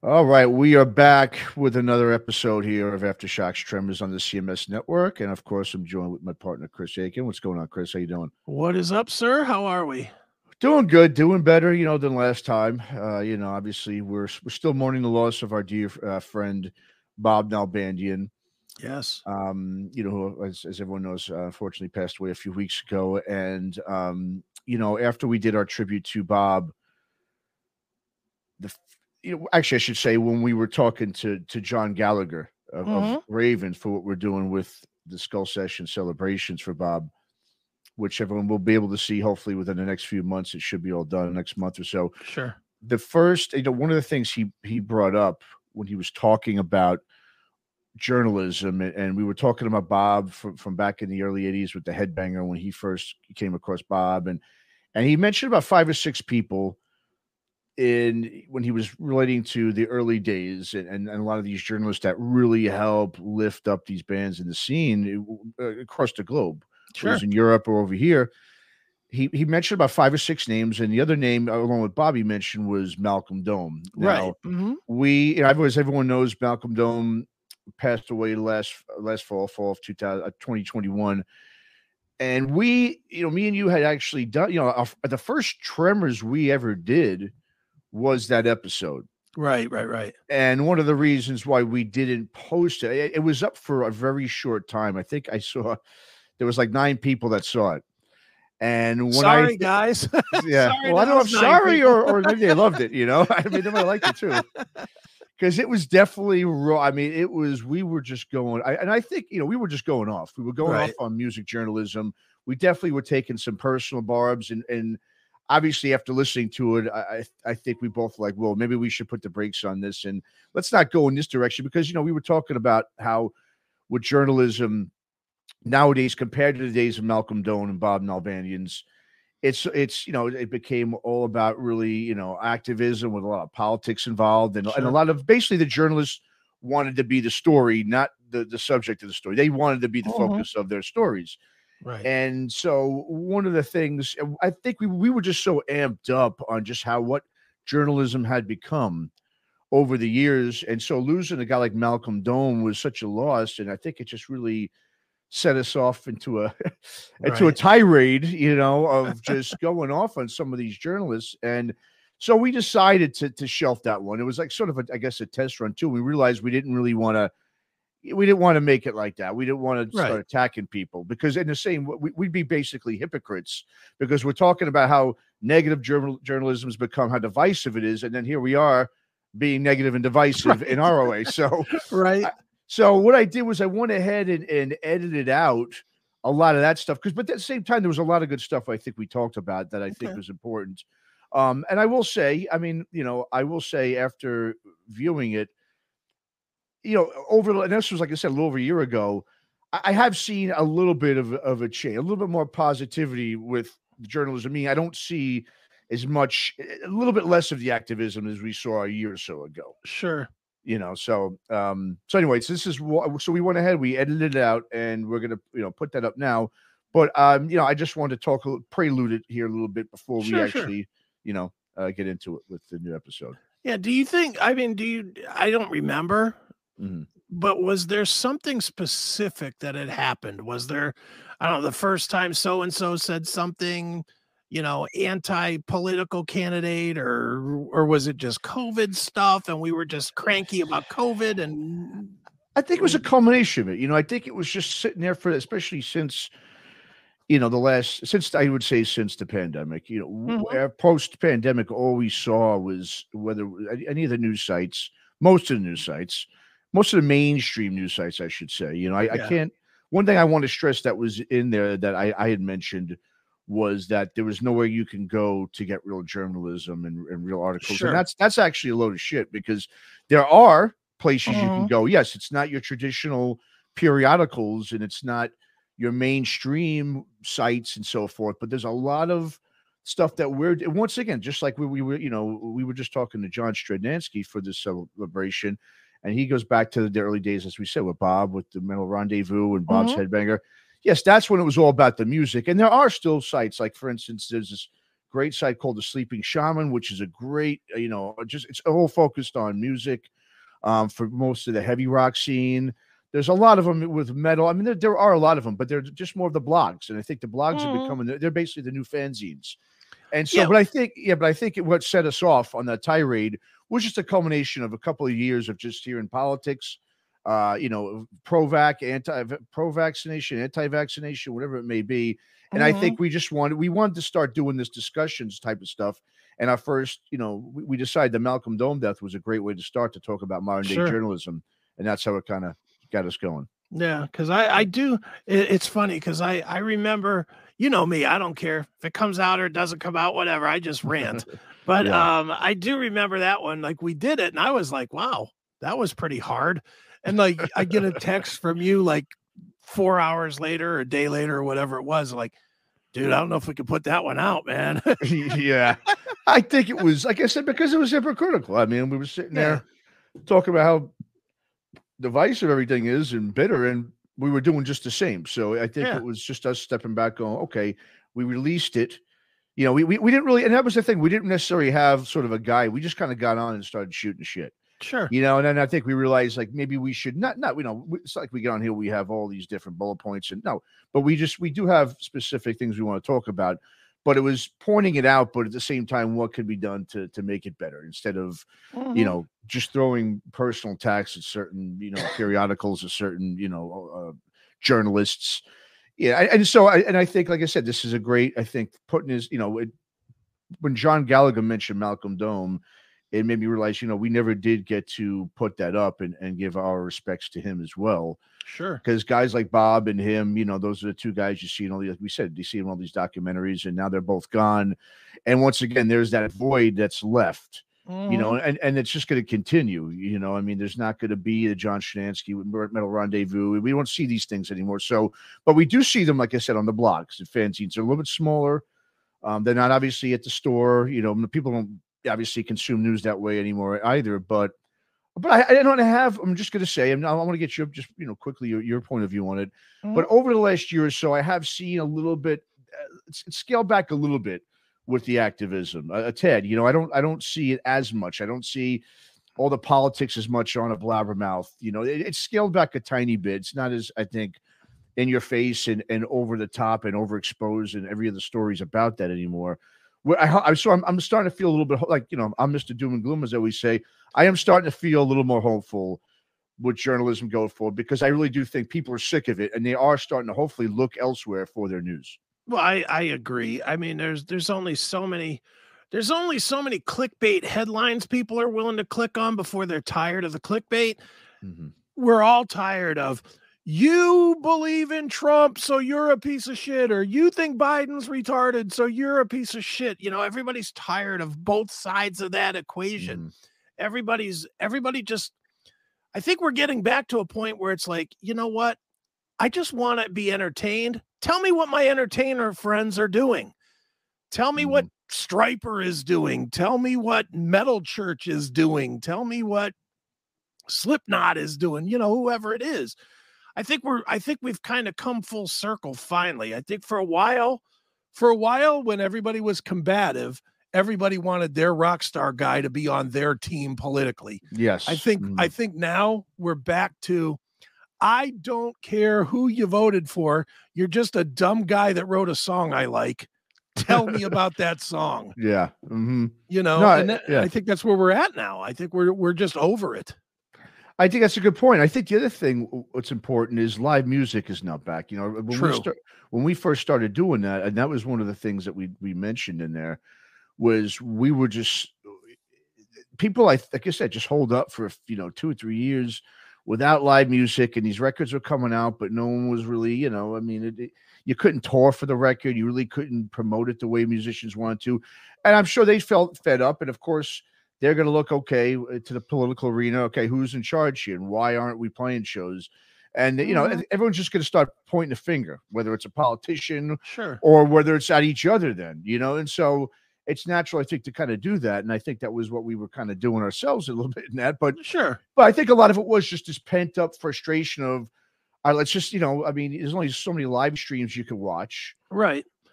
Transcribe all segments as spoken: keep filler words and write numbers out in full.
All right, we are back with another episode here of Aftershocks Tremors on the C M S Network, and of course, I'm joined with my partner Chris Aiken. What's going on, Chris? How you doing? What is up, sir? How are we? Doing good, doing better, you know, than last time. Uh, you know, obviously, we're we're still mourning the loss of our dear uh, friend Bob Nalbandian. Yes. Um, you know, who, as, as everyone knows, uh, unfortunately passed away a few weeks ago. And um, you know, after we did our tribute to Bob, the you know, actually, I should say when we were talking to to John Gallagher of, of hmm Raven for what we're doing with the Skull Session celebrations for Bob, which everyone will be able to see hopefully within the next few months. It should be all done next month or so. Sure. The first, you know, one of the things he he brought up when he was talking about journalism, and, and we were talking about Bob from, from back in the early eighties with the Headbanger when he first came across Bob, and and he mentioned about five or six people in when he was relating to the early days and, and, and a lot of these journalists that really help lift up these bands in the scene uh, across the globe, whether Sure. it's in Europe or over here. He he mentioned about five or six names, and the other name, along with Bobby, mentioned was Malcolm Dome. Right. Now, hmm we, you know, as everyone knows, Malcolm Dome passed away last last fall, fall of two thousand, twenty twenty-one. And we, you know, me and you had actually done, you know, our, the first Tremors we ever did was that episode. Right. Right. Right. And one of the reasons why we didn't post it, it, it was up for a very short time. I think I saw there was like nine people that saw it. And when Sorry, I, guys. yeah, Sorry well, I to don't know if those nine sorry people. or, or maybe they loved it, you know. I mean, they might have liked it too. Because it was definitely raw. I mean, it was, we were just going, I, and I think, you know, we were just going off. We were going Right. off on music journalism. We definitely were taking some personal barbs. And, and obviously, after listening to it, I, I, I think we both like, well, maybe we should put the brakes on this and let's not go in this direction. Because, you know, we were talking about how with journalism nowadays, compared to the days of Malcolm Doane and Bob Nalbandian's, it's it's you know it became all about really you know activism with a lot of politics involved and, and a Sure. lot of basically the journalists wanted to be the story, not the the subject of the story. They wanted to be the Mhm. focus of their stories. Right. And so one of the things I think we we were just so amped up on just how what journalism had become over the years, and so losing a guy like Malcolm Dome was such a loss, and I think it just really set us off into a into a Right. tirade, you know, of just going off on some of these journalists. And so we decided to to shelf that one. It was like sort of a, I guess, a test run too. We realized we didn't really want to we didn't want to make it like that. We didn't want to Right. start attacking people because in the same we, we'd be basically hypocrites because we're talking about how negative journal, journalism has become, how divisive it is, and then here we are being negative and divisive in Right. our way. So Right. so what I did was I went ahead and, and edited out a lot of that stuff because, but at the same time, there was a lot of good stuff I think we talked about that I think Okay. was important. Um, and I will say, I mean, you know, I will say after viewing it, you know, over and this was like I said a little over a year ago, I, I have seen a little bit of of a change, a little bit more positivity with journalism. I mean, I don't see as much, a little bit less of the activism as we saw a year or so ago. Sure. You know, so um so anyways, this is what so we went ahead, we edited it out, and we're gonna you know put that up now. But um you know I just wanted to talk a little, prelude it here a little bit before we Sure. Sure. actually you know uh, get into it with the new episode. Yeah. Do you think? I mean, do you? I don't remember. Mhm. But was there something specific that had happened? Was there, I don't know, the first time so and so said something, you know, anti-political candidate, or or was it just COVID stuff and we were just cranky about COVID and I think it was a culmination of it. You know, I think it was just sitting there for, especially since you know the last since I would say since the pandemic. You Mhm. know, post pandemic, all we saw was whether any of the news sites, most of the news sites, most of the mainstream news sites, I should say. You know, I, I Yeah. can't. One thing I want to stress that was in there that I, I had mentioned was that there was nowhere you can go to get real journalism and, and real articles, and Sure. that's that's actually a load of shit because there are places you can Mhm. go. Yes, it's not your traditional periodicals, and it's not your mainstream sites and so forth, but there's a lot of stuff that we're once again, just like we, we were, you know, we were just talking to John Stradnansky for this celebration, and he goes back to the early days, as we said, with Bob, with the Mental Rendezvous and Bob's Mhm. Headbanger. Yes, that's when it was all about the music. And there are still sites, like for instance, there's this great site called The Sleeping Shaman, which is a great, you know, just it's all focused on music um, for most of the heavy rock scene. There's a lot of them with metal. I mean, there, there are a lot of them, but they're just more of the blogs. And I think the blogs Mhm. are becoming, they're, they're basically the new fanzines. And so, Yeah. but I think, yeah, but I think it, what set us off on that tirade was just a culmination of a couple of years of just hearing politics, uh, you know, pro-vac, anti pro-vaccination, anti-vaccination, whatever it may be. And I Mhm. think we just wanted, we wanted to start doing this discussions type of stuff. And our first, you know, we, we decided the Malcolm Dome death was a great way to start to talk about modern day Sure. journalism. And that's how it kind of got us going. Yeah, because I I do. It, it's funny because I I remember, you know me, I don't care if it comes out or it doesn't come out, whatever. I just rant. But Yeah. um, I do remember that one. Like we did it, and I was like, wow, that was pretty hard. And like I get a text from you like four hours later, or a day later, or whatever it was, like, dude, I don't know if we could put that one out, man. Yeah. I think it was, like I said, because it was hypocritical. I mean, we were sitting Yeah. there talking about how divisive everything is and bitter, and we were doing just the same. So I think Yeah. it was just us stepping back, going, okay, we released it. You know, we, we we didn't really, and that was the thing. We didn't necessarily have sort of a guy. We just kind of got on and started shooting shit. Sure. You know, and then I think we realized like maybe we should not, not, you know, it's not like we get on here, we have all these different bullet points and no, but we just, we do have specific things we want to talk about, but it was pointing it out, but at the same time, what could be done to, to make it better instead of, Mhm. you know, just throwing personal attacks at certain, you know, periodicals or certain, you know, uh, journalists. Yeah. And so, I, and I think, like I said, this is a great, I think putting his, you know, it, when John Gallagher mentioned Malcolm Dome, it made me realize, you know, we never did get to put that up and, and give our respects to him as well. Sure. Because guys like Bob and him, you know, those are the two guys you see in all these, like we said, you see in all these documentaries, and now they're both gone. And once again, there's that void that's left, Mhm. you know, and, and it's just going to continue. You know, I mean, there's not going to be the John Shanansky with Metal Rendezvous. We don't see these things anymore. So, but we do see them, like I said, on the blogs and fanzines. They're a little bit smaller. Um, they're not obviously at the store. You know, people don't obviously consume news that way anymore either. But, but I, I don't have. I'm just going to say, I'm, I want to get you just you know quickly your, your point of view on it. Mhm. But over the last year or so, I have seen a little bit. Uh, it's, it's scaled back a little bit with the activism. Uh, Ted, you know, I don't I don't see it as much. I don't see all the politics as much on a blabbermouth. You know, it, it's scaled back a tiny bit. It's not as I think in your face and, and over the top and overexposed and every other stories about that anymore. Where I, I so I'm, I'm starting to feel a little bit like, you know, I'm Mister Doom and Gloom, as I always say. I am starting to feel a little more hopeful with journalism going forward, because I really do think people are sick of it and they are starting to hopefully look elsewhere for their news. Well, I, I agree. I mean, there's there's only so many there's only so many clickbait headlines people are willing to click on before they're tired of the clickbait. Mhm. We're all tired of, you believe in Trump, so you're a piece of shit, or you think Biden's retarded, so you're a piece of shit. You know, everybody's tired of both sides of that equation. Mhm. Everybody's everybody just, I think we're getting back to a point where it's like, you know what? I just want to be entertained. Tell me what my entertainer friends are doing. Tell me what Mhm. Striper is doing. Tell me what Metal Church is doing. Tell me what Slipknot is doing, you know, whoever it is. I think we're I think we've kind of come full circle finally. I think for a while, for a while when everybody was combative, everybody wanted their rock star guy to be on their team politically. Yes. I think Mhm. I think now we're back to, I don't care who you voted for. You're just a dumb guy that wrote a song I like. Tell me about that song. Yeah. Mhm. You know, No, and that, yeah. I think that's where we're at now. I think we're we're just over it. I think that's a good point. I think the other thing what's important is live music is now back. You know, when True. we start, when we first started doing that, and that was one of the things that we we mentioned in there, was we were just people like like I said, just hold up for you know two or three years without live music, and these records were coming out, but no one was really, you know, I mean, it, it, you couldn't tour for the record, you really couldn't promote it the way musicians wanted to, and I'm sure they felt fed up, and of course. They're going to look, okay, to the political arena. Okay, who's in charge here, and why aren't we playing shows? And you know, Mhm. everyone's just going to start pointing a finger, whether it's a politician Sure. or whether it's at each other. Then you know, and so it's natural, I think, to kind of do that. And I think that was what we were kind of doing ourselves a little bit in that. But Sure. but I think a lot of it was just this pent up frustration of, all right, let's just, you know, I mean, there's only so many live streams you can watch. Right.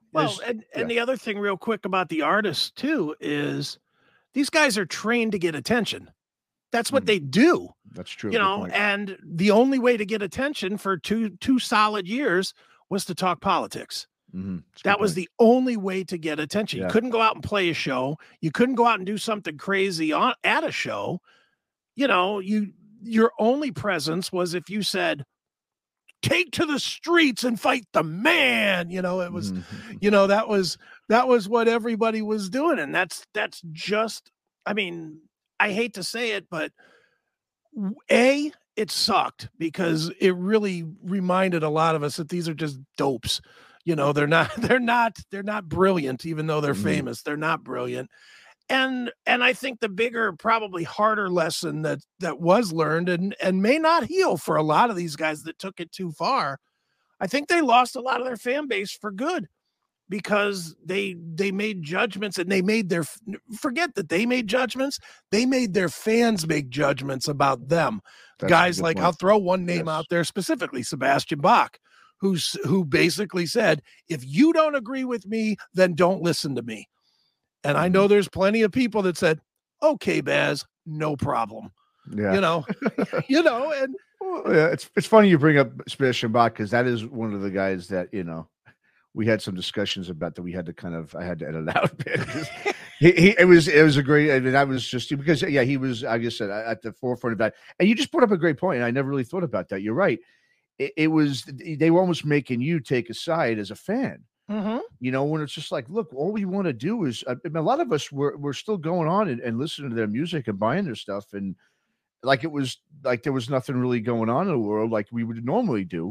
Well, There's and yeah. and the other thing real quick about the artists too is these guys are trained to get attention. That's what Mm, they do, that's true. you Good know, point. and the only way to get attention for two two solid years was to talk politics. Mhm. That's a good That was point. the only way to get attention. You Yeah. couldn't go out and play a show. You couldn't go out and do something crazy on at a show. You know, you your only presence was if you said, "Take to the streets and fight the man." You know, it was, Mhm. you know, that was that was what everybody was doing. And that's that's just, I mean, I hate to say it, but w- A, it sucked because it really reminded a lot of us that these are just dopes. You know, they're not they're not they're not brilliant, even though they're Mhm. famous. They're not brilliant. And and I think the bigger, probably harder lesson that that was learned and and may not heal for a lot of these guys that took it too far. I think they lost a lot of their fan base for good because they they made judgments and they made their forget that they made judgments, they made their fans make judgments about them. That's a Guys good like, I'll point. throw one name Yes. out there specifically, Sebastian Bach, who's who basically said, if you don't agree with me, then don't listen to me. And I know Mhm. there's plenty of people that said, okay, Baz, no problem. Yeah. You know, you know, and Well, yeah, it's it's funny you bring up Sebastian Bach because that is one of the guys that, you know, we had some discussions about that we had to kind of I had to edit out because he, he it was it was a great I mean that was just because yeah he was like I said at the forefront of that, and you just brought up a great point and I never really thought about that. You're right. It, it was they were almost making you take a side as a fan. Mhm. You know, when it's just like, look, all we want to do is I mean, a lot of us were we're still going on and, and listening to their music and buying their stuff and like it was like there was nothing really going on in the world like we would normally do.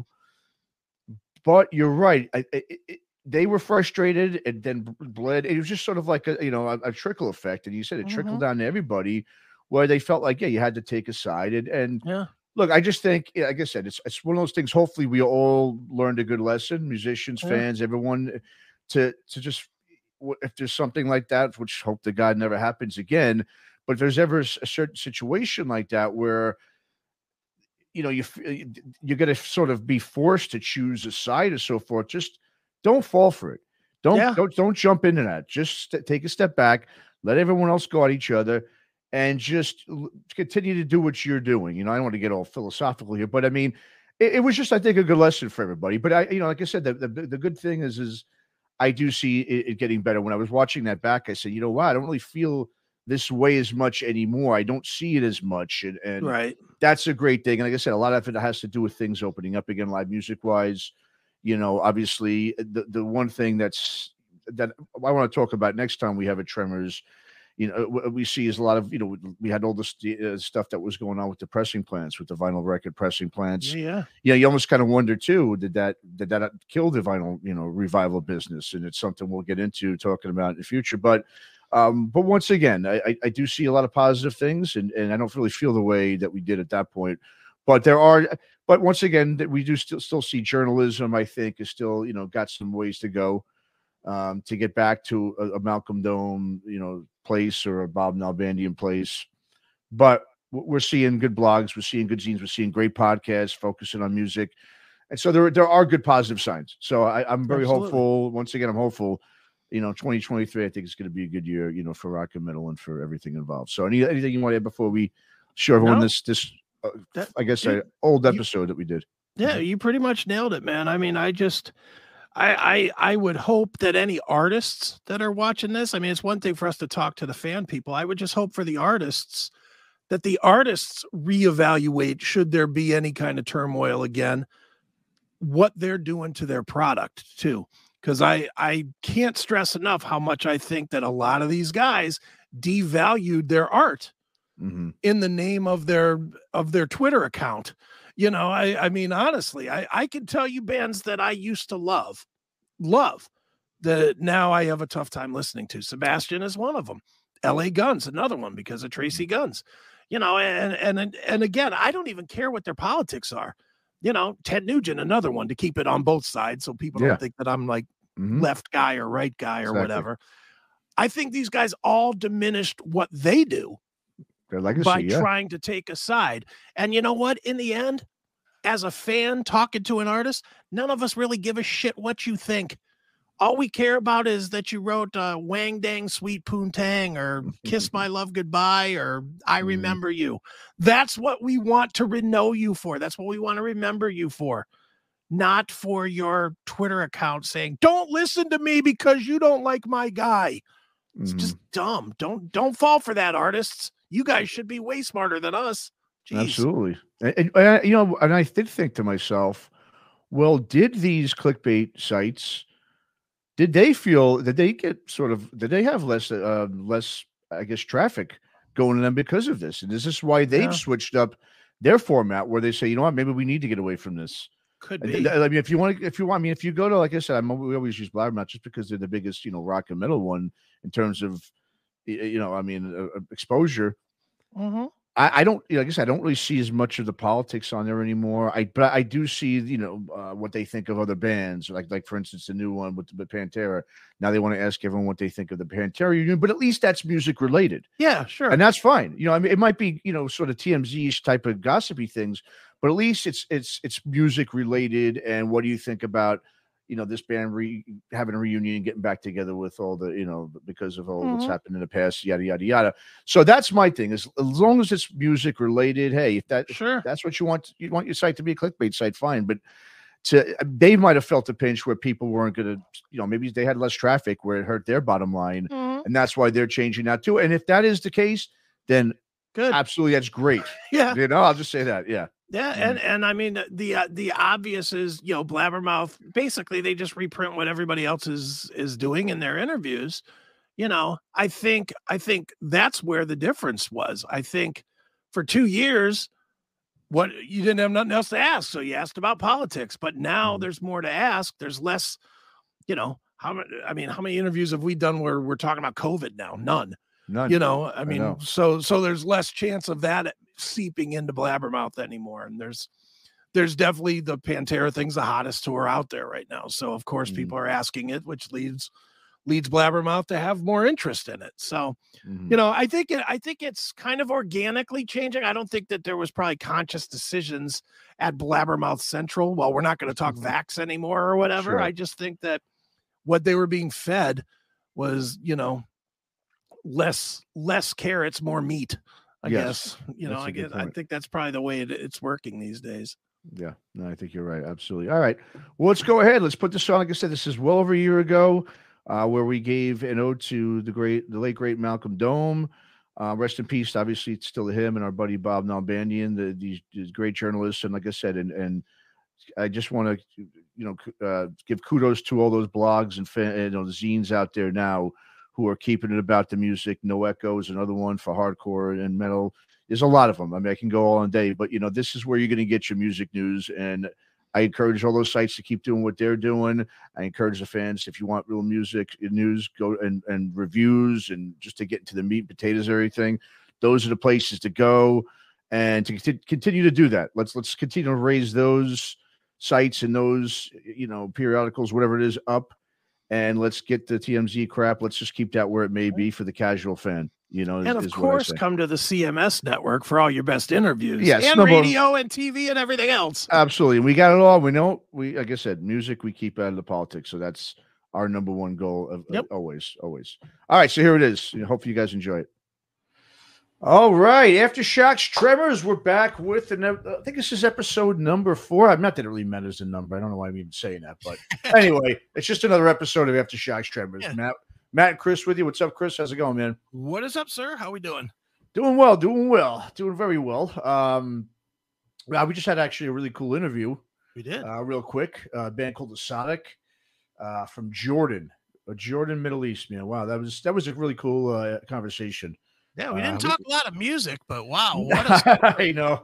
But you're right. I, I, it, they were frustrated and then b- bled. It was just sort of like a you know a, a trickle effect, and you said it trickled Mhm. down to everybody, where they felt like yeah you had to take a side. And and Yeah. look, I just think yeah, like I said, it's it's one of those things. Hopefully, we all learned a good lesson, musicians, Yeah. fans, everyone, to to just w- if there's something like that, which hope to God never happens again. But if there's ever a s- a certain situation like that where you know, you f- y- d- you're going to sort of be forced to choose a side or so forth. Just don't fall for it. Don't Yeah. don't don't jump into that. Just st- take a step back, let everyone else go at each other, and just l- continue to do what you're doing. You know, I don't want to get all philosophical here, but I mean, it, it was just I think a good lesson for everybody. But I, you know, like I said, the the, the good thing is is I do see it, it getting better. When I was watching that back, I said, you know what, I don't really feel this way as much anymore. I don't see it as much, and and Right. that's a great thing. And like I said, a lot of it has to do with things opening up again, live music wise. You know, obviously, the the one thing that's that I want to talk about next time we have a Tremors, you know, what we see is a lot of, you know, we had all this uh, stuff that was going on with the pressing plants, with the vinyl record pressing plants. Yeah. Yeah. Yeah, you almost kind of wonder too, did that did that kill the vinyl, you know, revival business? And it's something we'll get into talking about in the future. But um, but once again, I, I, I do see a lot of positive things, and, and I don't really feel the way that we did at that point. But there are, but once again, that we do still still see journalism. I think is still, you know, got some ways to go um, to get back to a, a Malcolm Dome, you know, place or a Bob Nalbandian place. But w- we're seeing good blogs, we're seeing good zines, we're seeing great podcasts focusing on music, and so there there are good positive signs. So I, I'm very Absolutely. hopeful. Once again, I'm hopeful. You know, twenty twenty-three, I think it's going to be a good year. You know, for rock and metal and for everything involved. So, any anything you want to add before we show everyone No, this this uh, that I guess dude, uh, old you episode that we did? yeah, Mhm. you pretty much nailed it, man. I mean, I just I I I would hope that any artists that are watching this, I mean, it's one thing for us to talk to the fan people. I would just hope for the artists that the artists reevaluate should there be any kind of turmoil again, what they're doing to their product too. Because I I can't stress enough how much I think that a lot of these guys devalued their art Mhm. in the name of their of their Twitter account. You know, I I mean, honestly, I I can tell you bands that I used to love, love that now I have a tough time listening to. Sebastian is one of them. L A Guns, another one because of Tracy Guns. You know, and and and again, I don't even care what their politics are. You know, Ted Nugent, another one to keep it on both sides so people Yeah. don't think that I'm like Mhm. left guy or right guy or Exactly. whatever. I think these guys all diminished what they do Their by legacy. Yeah. trying to take a side. And you know what? In the end, as a fan talking to an artist, none of us really give a shit what you think. all we care about is that you wrote uh, Wang Dang Sweet Poontang or Kiss My Love Goodbye or I Remember mm. You. That's what we want to re- know you for. That's what we want to remember you for. Not for your Twitter account saying, don't listen to me because you don't like my guy. It's mm. just dumb. Don't don't fall for that, artists. You guys should be way smarter than us. Jeez. Absolutely. And, and, and, you know, and I did think to myself, well, did these clickbait sites, did they feel, did they get sort of, did they have less, uh, less, I guess, traffic going to them because of this? And is this why they've yeah. switched up their format where they say, you know what, maybe we need to get away from this? Could be. I mean, if you want to, if you want, I mean, if you go to, like I said, I'm, we always use Blabbermouth just because they're the biggest, you know, rock and metal one in terms of, you know, I mean, uh, exposure. Mm-hmm. I, I don't, you know, like I guess I don't really see as much of the politics on there anymore. I, but I do see, you know, uh, what they think of other bands, like, like for instance, the new one with the Pantera. Now they want to ask everyone what they think of the Pantera Union, but at least that's music related. Yeah, sure, and that's fine. You know, I mean, it might be, you know, sort of T M Z-ish type of gossipy things, but at least it's it's it's music related. And what do you think about, you know, this band re- having a reunion and getting back together with all the, you know, because of all mm-hmm. what's happened in the past, yada, yada, yada. So that's my thing is as long as it's music related, hey, if that, sure. if that's what you want, you want your site to be a clickbait site, fine. But to, they might've felt a pinch where people weren't going to, you know, maybe they had less traffic where it hurt their bottom line. Mm-hmm. And that's why they're changing that too. And if that is the case, then good. Absolutely. That's great. Yeah. You know, I'll just say that. Yeah. Yeah, and and I mean the uh, the obvious is, you know, Blabbermouth, basically they just reprint what everybody else is is doing in their interviews. You know, I think I think that's where the difference was. I think for two years, what you didn't have nothing else to ask, so you asked about politics. But now mm-hmm. there's more to ask. There's less. You know, how many? I mean, how many interviews have we done where we're talking about COVID now? None. None. You know, I mean, I know. so so there's less chance of that seeping into Blabbermouth anymore. And there's there's definitely the Pantera thing's the hottest tour out there right now. So of course mm. people are asking it, which leads leads Blabbermouth to have more interest in it. So, mm. you know, I think it I think it's kind of organically changing. I don't think that there was probably conscious decisions at Blabbermouth Central. Well, we're not going to talk mm. Vax anymore or whatever. Sure. I just think that what they were being fed was, you know, less less carrots, more meat. I yes, guess, you know, I guess I think that's probably the way it, it's working these days. Yeah, no, I think you're right. Absolutely. All right. Well, let's go ahead. Let's put this on. Like I said, this is well over a year ago, uh, where we gave an ode to the great, the late great Malcolm Dome. Uh, rest in peace. Obviously, it's still to him and our buddy Bob Nalbandian, the, these, these great journalists. And like I said, and and I just want to, you know, uh, give kudos to all those blogs and fan, you know, the zines out there now who are keeping it about the music. No Echo is another one for hardcore and metal. There's a lot of them. I mean, I can go all in day, but you know, this is where you're going to get your music news. And I encourage all those sites to keep doing what they're doing. I encourage the fans, if you want real music news, go and, and reviews and just to get into the meat and potatoes, everything. Those are the places to go and to c- continue to do that. Let's, let's continue to raise those sites and those, you know, periodicals, whatever it is, up. And let's get the T M Z crap. Let's just keep that where it may be for the casual fan, you know. And is, of is course, come to the C M S network for all your best interviews. Yes, and no, radio and T V and everything else. Absolutely. We got it all. We know, we, like I said, music we keep out of the politics. So that's our number one goal of, yep. of always, always. All right. So here it is. Hopefully you guys enjoy it. All right, Aftershocks Tremors, we're back with, an, I think this is episode number four. I'm not that it really matters the number. I don't know why I'm even saying that, but anyway, it's just another episode of Aftershocks Tremors. Yeah. Matt, Matt and Chris with you. What's up, Chris? How's it going, man? What is up, sir? How we doing? Doing well, doing well, doing very well. Um, well, we just had actually a really cool interview. We did, uh, real quick. Uh, a band called the Sonic uh, from Jordan, uh, Jordan, Middle East. Man, wow, that was that was a really cool uh, conversation. Yeah, we didn't uh, talk we, a lot of music, but wow. What a I know.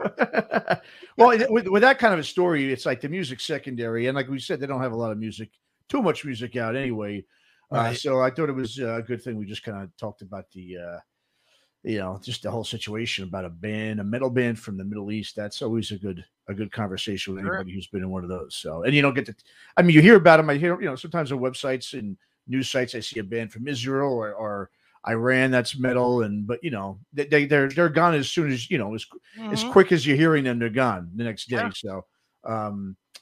Well, with, with that kind of a story, it's like the music's secondary. And like we said, they don't have a lot of music, too much music out anyway. Right. Uh, so I thought it was a good thing. We just kind of talked about the, uh, you know, just the whole situation about a band, a metal band from the Middle East. That's always a good, a good conversation with anybody sure. who's been in one of those. So, and you don't get to, I mean, you hear about them. I hear, you know, sometimes on websites and news sites, I see a band from Israel or, or Iran that's metal, and but you know they they're they're gone as soon as you know as mm-hmm. as quick as you're hearing them, they're gone the next day. Yeah. So um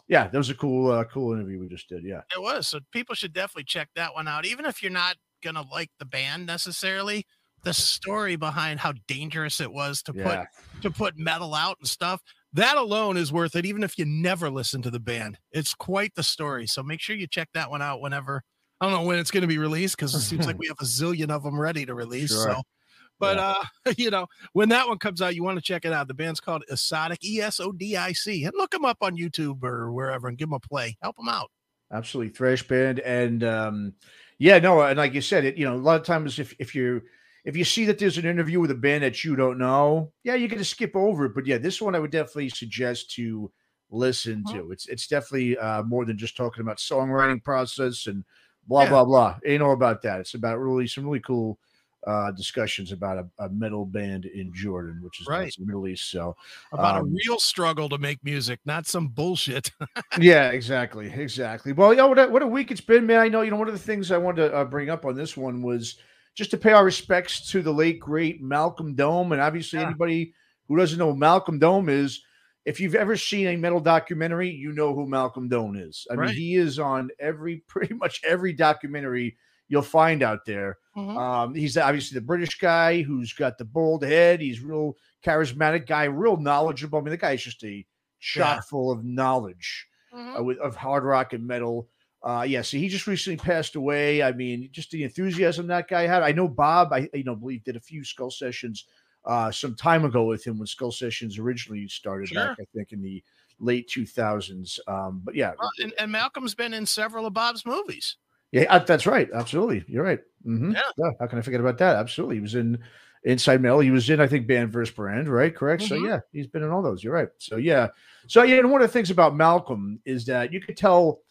Yeah, that was a cool, uh, cool interview we just did. Yeah, It was. So people should definitely check that one out. Even if you're not gonna like the band necessarily, the story behind how dangerous it was to put yeah, to put metal out and stuff, that alone is worth it, even if you never listen to the band. It's quite the story. So make sure you check that one out whenever. I don't know when it's going to be released because it seems like we have a zillion of them ready to release. sure. So, but Yeah. uh, you know, when that one comes out, you want to check it out. The band's called Esodic, E S O D I C, and look them up on YouTube or wherever and give them a play. Help them out. Absolutely, thrash band, and um, yeah, no, and like you said, it. You know, a lot of times if if you if you see that there's an interview with a band that you don't know, yeah, you're gonna skip over it. But yeah, this one I would definitely suggest to listen Mhm. to. It's it's definitely uh, more than just talking about songwriting process and blah Yeah. blah blah. Ain't all about that. It's about really some really cool uh, discussions about a, a metal band in Jordan, which is Right. that's the Middle East. So About a um, real struggle to make music, not some bullshit. yeah, exactly, exactly. Well, yeah, what a, what a week it's been, man. I know, you know, one of the things I wanted to uh, bring up on this one was just to pay our respects to the late great Malcolm Dome, and obviously Yeah. anybody who doesn't know who Malcolm Dome is, if you've ever seen a metal documentary, you know who Malcolm Dome is. I Right. mean, he is on every pretty much every documentary you'll find out there. Mhm. Um, he's obviously the British guy who's got the bald head. He's real charismatic guy, real knowledgeable. I mean, the guy's just a chock Yeah. full of knowledge Mhm. uh, with, of hard rock and metal. Uh, yeah, so he just recently passed away. I mean, just the enthusiasm that guy had. I know Bob, I you know believe did a few Skull Sessions uh, some time ago with him when Skull Sessions originally started Sure. back, I think, in the late two thousands. Um, but yeah, Well, and, and Malcolm's been in several of Bob's movies. yeah, uh, that's right. Absolutely, you're right. Mhm. Yeah. Yeah, how can I forget about that? Absolutely, he was in Inside Metal. He was in, I think, Band versus Brand, right? Correct. So Mhm. yeah, he's been in all those. You're right. So yeah, so yeah, and one of the things about Malcolm is that you could tell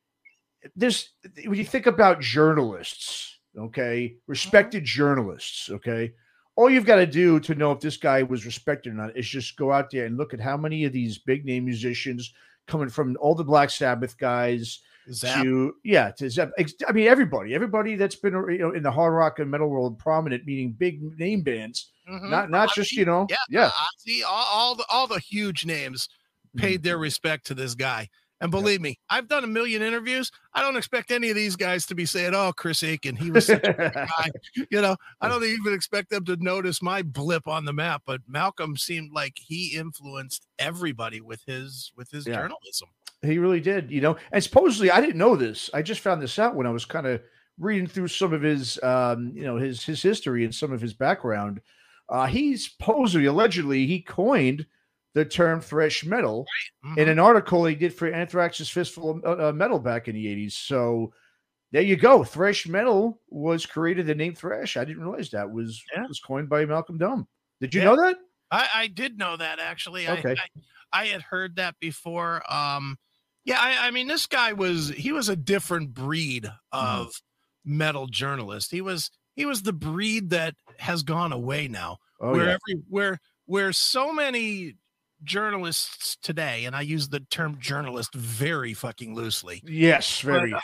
there's when you think about journalists, okay, respected journalists, okay, all you've got to do to know if this guy was respected or not is just go out there and look at how many of these big name musicians coming from all the Black Sabbath guys Zap. to yeah to Zep. I mean everybody, everybody that's been you know in the hard rock and metal world prominent, meaning big name bands, Mhm. not not just Ozzy, you know yeah, yeah. Ozzy, all, all the all the huge names Mhm. paid their respect to this guy. And believe me, I've done a million interviews. I don't expect any of these guys to be saying, "Oh, Chris Aiken, he was such a great guy." You know, I don't even expect them to notice my blip on the map. But Malcolm seemed like he influenced everybody with his with his Yeah. journalism. He really did, you know. And supposedly, I didn't know this. I just found this out when I was kind of reading through some of his, um, you know, his his history and some of his background. Uh, he supposedly, allegedly, he coined the term thrash metal in Mhm. an article he did for Anthrax's Fistful of uh, Metal back in the eighties. So there you go. Thrash metal was created. The name thrash. I didn't realize that was Yeah. was coined by Malcolm Dome. Did you Yeah. know that? I, I did know that actually. I, Okay. I I had heard that before. Um, yeah, I, I mean, this guy was he was a different breed of metal journalist. He was he was the breed that has gone away now, Oh where yeah. every where where so many journalists today, and I use the term journalist very fucking loosely, Yes. but Very.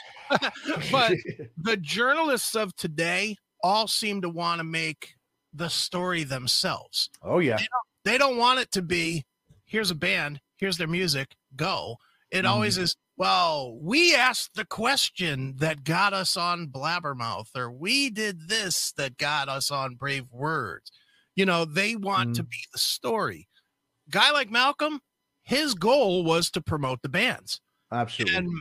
but the journalists of today all seem to want to make the story themselves. oh yeah. They don't want it to be here's a band, here's their music, go. It always is, well, we asked the question that got us on Blabbermouth, or we did this that got us on Brave Words. You know, they want to Mhm. be the story. Guy like Malcolm, his goal was to promote the bands. Absolutely. And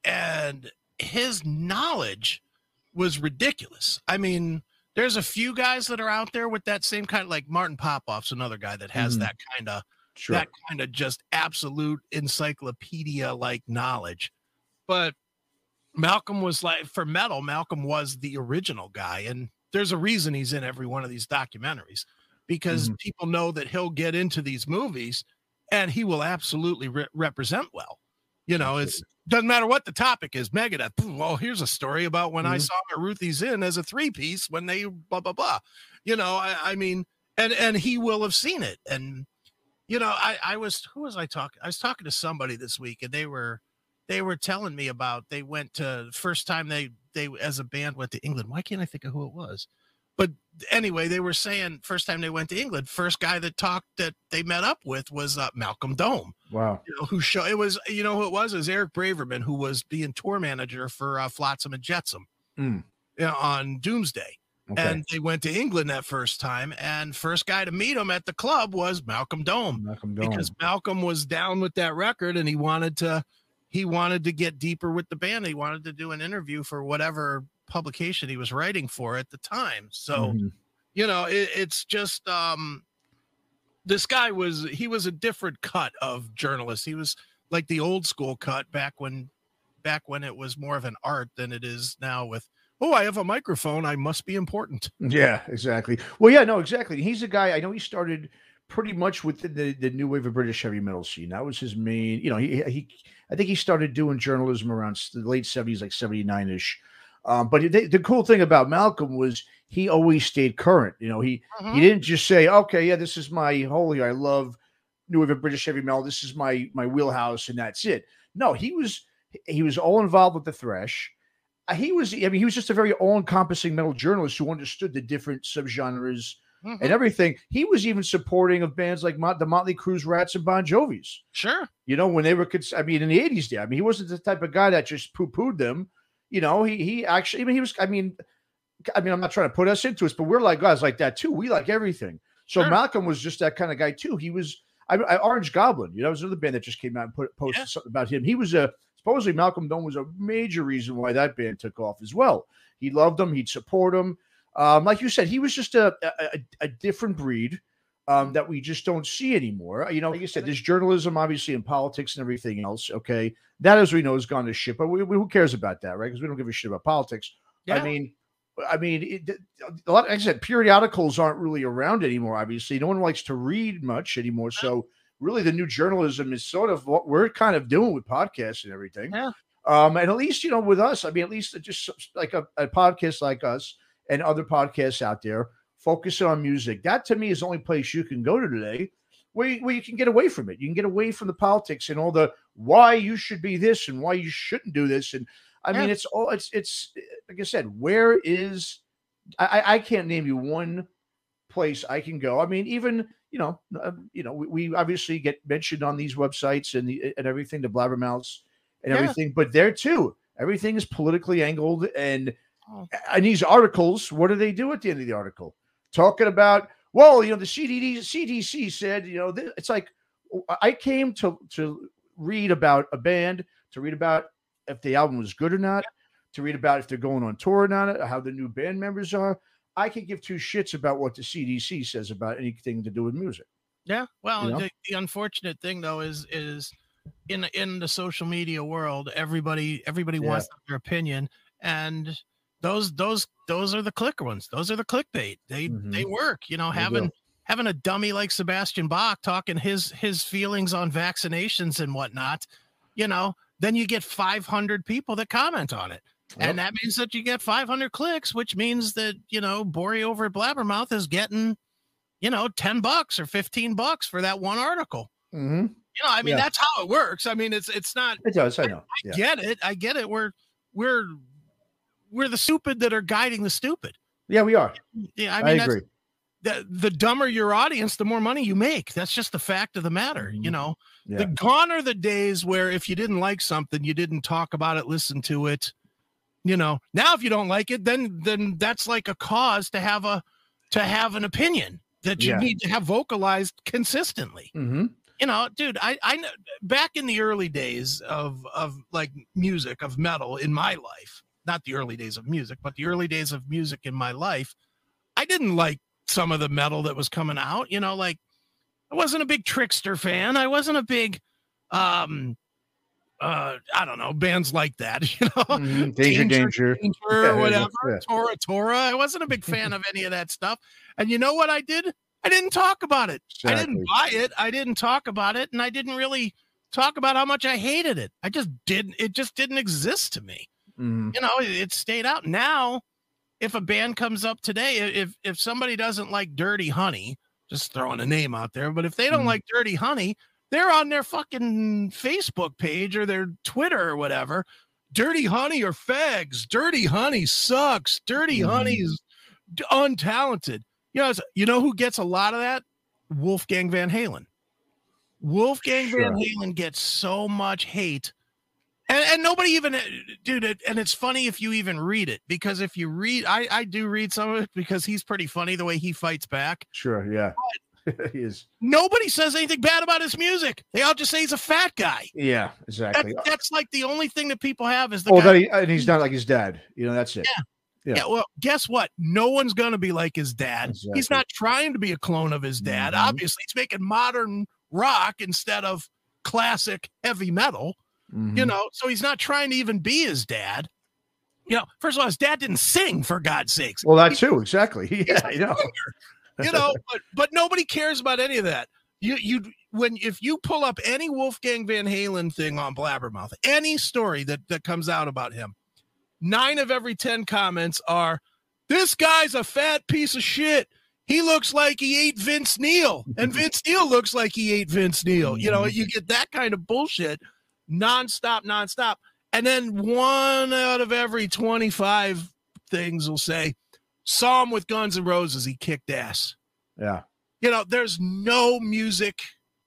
and his knowledge was ridiculous. I mean, there's a few guys that are out there with that same kind of like Martin Popoff's another guy that has Mhm. that kind of Sure. that kind of just absolute encyclopedia like knowledge. But Malcolm was like for metal, Malcolm was the original guy. And there's a reason he's in every one of these documentaries because Mhm. people know that he'll get into these movies and he will absolutely re- represent well. You know, it's doesn't matter what the topic is. Megadeth. Well, here's a story about when I Mhm. saw Ruthie's in as a three piece when they blah blah blah. You know, I, I mean, and and he will have seen it. And you know, I I was who was I talking? I was talking to somebody this week, and they were they were telling me about they went to first time they they as a band went to England. Why can't I think of who it was? but anyway, they were saying first time they went to England, first guy that talked that they met up with was uh, Malcolm Dome. Wow. You know, who show it was, you know, who it was, it was Eric Braverman, who was being tour manager for uh, Flotsam and Jetsam Mm. you know, on Doomsday. Okay. And they went to England that first time, and first guy to meet him at the club was Malcolm Dome, Malcolm Dome. because Malcolm was down with that record and he wanted to he wanted to get deeper with the band. He wanted to do an interview for whatever publication he was writing for at the time. So, Mm-hmm. you know, it, it's just um this guy was he was a different cut of journalist. He was like the old school cut back when back when it was more of an art than it is now with, oh, I have a microphone, I must be important. Yeah, exactly. Well, yeah, no, exactly. He's a guy, I know he started pretty much with the, the, the new wave of British heavy metal scene. That was his main, you know, he, he I think he started doing journalism around the late seventies, like seventy-nine-ish. Um, but the, the cool thing about Malcolm was he always stayed current. You know, he Mhm. he didn't just say, okay, yeah, this is my holy, I love new wave of British heavy metal. This is my my wheelhouse, and that's it. No, he was he was all involved with the thrash. He was, I mean, he was just a very all-encompassing metal journalist who understood the different subgenres Mhm. and everything. He was even supporting of bands like Mot- the Motley Crue's, Rats, and Bon Jovi's. Sure. You know, when they were, cons- I mean, in the eighties, there. I mean, he wasn't the type of guy that just poo-pooed them. You know, he he actually, I mean, he was, I mean, I mean, I'm not trying to put us into it, but we're like guys like that too. We like everything. So Sure. Malcolm was just that kind of guy too. He was, I, I Orange Goblin. You know, was another band that just came out and put posted Yeah. something about him. He was a supposedly Malcolm Dome was a major reason why that band took off as well. He loved them. He'd support them. Um, like you said, he was just a a, a different breed um, that we just don't see anymore. You know, like you said, there's journalism, obviously, and politics and everything else. Okay, that, as we know, has gone to shit. But we, we, who cares about that, right? Because we don't give a shit about politics. Yeah. I mean, I mean, it, a lot. Like I said, periodicals aren't really around anymore. Obviously, no one likes to read much anymore. So, really, the new journalism is sort of what we're kind of doing with podcasts and everything. Yeah. Um, and at least, you know, with us, I mean, at least just like a, a podcast like us and other podcasts out there focusing on music. That to me is the only place you can go to today where you, where you can get away from it. You can get away from the politics and all the why you should be this and why you shouldn't do this. And I Yeah. mean, it's all it's it's like I said, where is I, I can't name you one place I can go. I mean, even you know, uh, you know, we, we obviously get mentioned on these websites and the and everything, the blabbermouths and Yeah. everything, but there too, everything is politically angled. And Oh. and these articles, what do they do at the end of the article? Talking about, well, you know, the C D D, C D C said, you know, this, it's like I came to to read about a band, to read about if the album was good or not, to read about if they're going on tour or not, how the new band members are. I could give two shits about what the C D C says about anything to do with music. Yeah. Well, You know? the, the unfortunate thing though is is in in the social media world, everybody everybody Yeah. wants their opinion, and those those those are the clicker ones. Those are the clickbait. They Mhm. they work. You know, They having do. having a dummy like Sebastian Bach talking his his feelings on vaccinations and whatnot. You know, then you get five hundred people that comment on it. Yep. And that means that you get five hundred clicks, which means that, you know, Bori over at Blabbermouth is getting, you know, ten bucks or fifteen bucks for that one article. Mhm. You know, I mean, Yeah. that's how it works. I mean, it's it's not It does. I know. Yeah. get it. I get it. We're we're we're the stupid that are guiding the stupid. Yeah, we are. Yeah, I I, mean, that's, agree. the the dumber your audience, the more money you make. That's just the fact of the matter. You Mhm. know, Yeah. the gone are the days where if you didn't like something, you didn't talk about it, listen to it. You know, now if you don't like it, then then that's like a cause to have a to have an opinion that you Yeah. need to have vocalized consistently. hmm You know, dude, I I know back in the early days of of like music, of metal in my life, not the early days of music, but the early days of music in my life, I didn't like some of the metal that was coming out. You know, like I wasn't a big Trickster fan. I wasn't a big um uh I don't know, bands like that, you know. Mhm. Danger, danger. Danger Yeah, or yeah, whatever, yeah. Tora Tora. I wasn't a big fan of any of that stuff. And you know what I did? I didn't talk about it. I didn't Exactly. buy it. I didn't talk about it, and I didn't really talk about how much I hated it. I just didn't. It just didn't exist to me. Mhm. You know, it, it stayed out. Now, if a band comes up today, if if somebody doesn't like Dirty Honey, just throwing a name out there, but if they don't Mhm. like Dirty Honey, they're on their fucking Facebook page or their Twitter or whatever. Dirty Honey or fags. Dirty Honey sucks. Dirty Mhm. Honey's d- untalented. You know, it's- you know who gets a lot of that? Wolfgang Van Halen. Wolfgang Sure. Van Halen gets so much hate. And, and nobody even, dude, it, and it's funny if you even read it, because if you read, I, I do read some of it because he's pretty funny the way he fights back. Sure, yeah. He is. Nobody says anything bad about his music. They all just say he's a fat guy. Yeah, exactly. That's, that's like the only thing that people have is the Oh, guy. that he, and he's not like his dad. You know, that's it. Yeah. Yeah. Yeah, well, guess what? No one's going to be like his dad. Exactly. He's not trying to be a clone of his dad. Mhm. Obviously, he's making modern rock instead of classic heavy metal, Mhm. you know, so he's not trying to even be his dad. You know, first of all, his dad didn't sing, for God's sakes. Well, that too, exactly. Yeah, I know. You know, but but nobody cares about any of that. You you when if you pull up any Wolfgang Van Halen thing on Blabbermouth, any story that that comes out about him, nine of every ten comments are, "This guy's a fat piece of shit. He looks like he ate Vince Neil, and Vince Neil looks like he ate Vince Neil." You know, you get that kind of bullshit nonstop, nonstop, and then one out of every twenty-five things will say, "Saw him with Guns N' Roses. He kicked ass." Yeah. You know, there's no music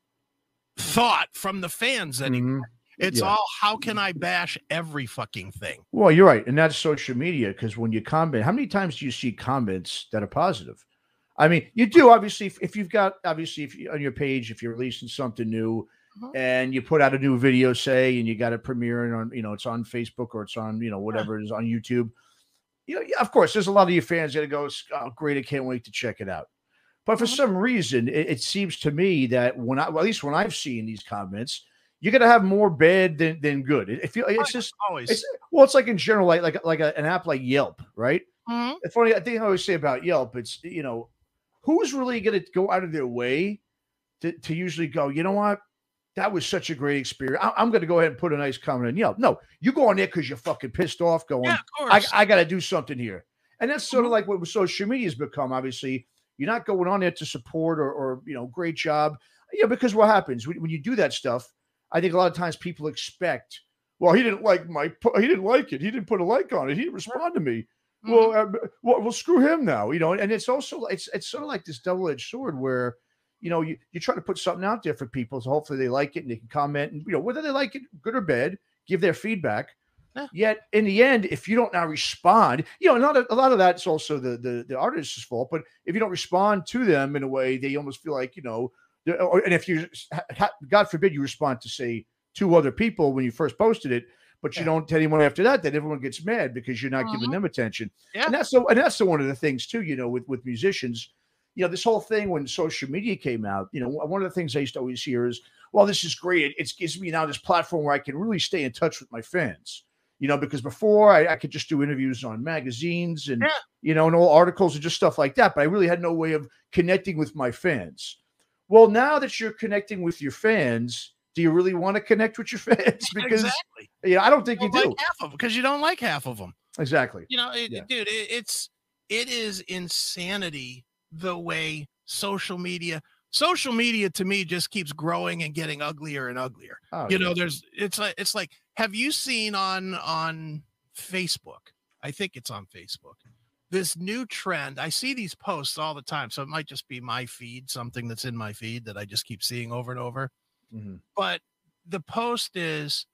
thought from the fans anymore. Mhm. It's Yeah. all, how can I bash every fucking thing? Well, you're right, and that's social media. Because when you comment, how many times do you see comments that are positive? I mean, you do obviously. If, if you've got obviously if you, on your page, if you're releasing something new, Mhm. and you put out a new video, say, and you got it premiering on, you know, it's on Facebook or it's on, you know, whatever it is on YouTube. You know, yeah, of course, there's a lot of your fans that go, "Oh, great! I can't wait to check it out." But for Mhm. some reason, it, it seems to me that when I, well, at least when I've seen these comments, you're gonna have more bad than, than good. It, it feel, it's just Always. it's well, it's like in general, like like like a, an app like Yelp, right? Mhm. It's funny. I think I always say about Yelp, it's, you know, who's really gonna go out of their way to, to usually go, you know what? That was such a great experience. I, I'm going to go ahead and put a nice comment in Yelp. No, you go on there because you're fucking pissed off going, Yeah, of I, course. I got to do something here. And that's sort of Mhm. like what social media has become. Obviously, you're not going on there to support or, or you know, great job. Yeah, because what happens when, when you do that stuff, I think a lot of times people expect, well, he didn't like my, po- he didn't like it. He didn't put a like on it. He didn't respond to me. Mhm. Well, uh, well, well, screw him now, you know. And it's also it's it's sort of like this double-edged sword where, you know, you, you try to put something out there for people, so hopefully they like it and they can comment, and, you know, whether they like it, good or bad, give their feedback. Yeah. Yet in the end, if you don't now respond, you know, a lot of a lot of that's also the the the artist's fault. But if you don't respond to them in a way, they almost feel like, you know, they're- or, and if you, God forbid, you respond to say two other people when you first posted it, but you Yeah. don't tell anyone after that, then everyone gets mad because you're not giving Mhm. them attention. Yeah. And that's the and that's the one of the things too, you know, with with musicians. You know, this whole thing when social media came out, you know, one of the things I used to always hear is, well, this is great. It, it gives me now this platform where I can really stay in touch with my fans, you know, because before I, I could just do interviews on magazines and, Yeah. you know, and all articles and just stuff like that. But I really had no way of connecting with my fans. Well, now that you're connecting with your fans, do you really want to connect with your fans? Because, Exactly. you know, I don't think You you don't do. like half of them because you don't like half of them. Exactly. You know, it, Yeah. dude, it, it's it is insanity the way social media social media to me just keeps growing and getting uglier and uglier. Oh, you yeah. know, there's it's like it's like, have you seen on on Facebook? I think it's on Facebook. This new trend. I see these posts all the time, so it might just be my feed, something that's in my feed that I just keep seeing over and over. Mhm. But the post is,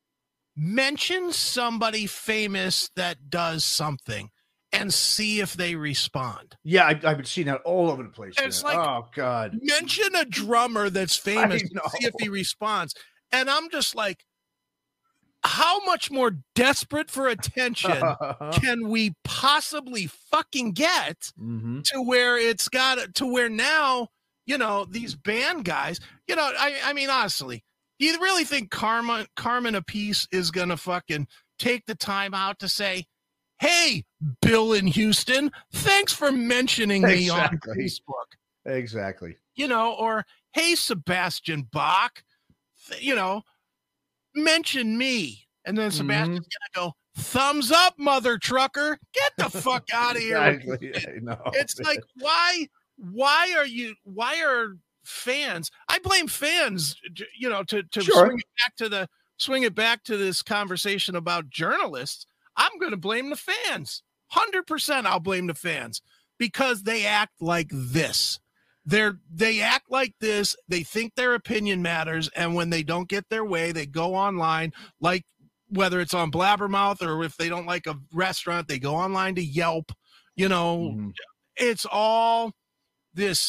mention somebody famous that does something and see if they respond. Yeah, I, I've been seeing that all over the place. It's man. like- oh God. Mention a drummer that's famous and know. see if he responds. And I'm just like, how much more desperate for attention can we possibly fucking get Mhm. to where it's got to where now, you know, these band guys, you know, I, I mean, honestly, do you really think Carmen, Carmen Apiece is going to fucking take the time out to say, hey, Bill in Houston, thanks for mentioning me on Exactly. Facebook, Exactly. you know, or hey, Sebastian Bach, th- you know, mention me. And then Sebastian's Mm-hmm. going to go, thumbs up, mother trucker, get the fuck out of here. with Exactly. this shit." I know. It's like, why, why are you, why are fans? I blame fans, j- you know, to, to Sure. swing it back to the, swing it back to this conversation about journalists. I'm going to blame the fans. one hundred percent I'll blame the fans because they act like this. They're they act like this. They think their opinion matters, and when they don't get their way, they go online, like whether it's on Blabbermouth or if they don't like a restaurant, they go online to Yelp. You know, mm-hmm. It's all this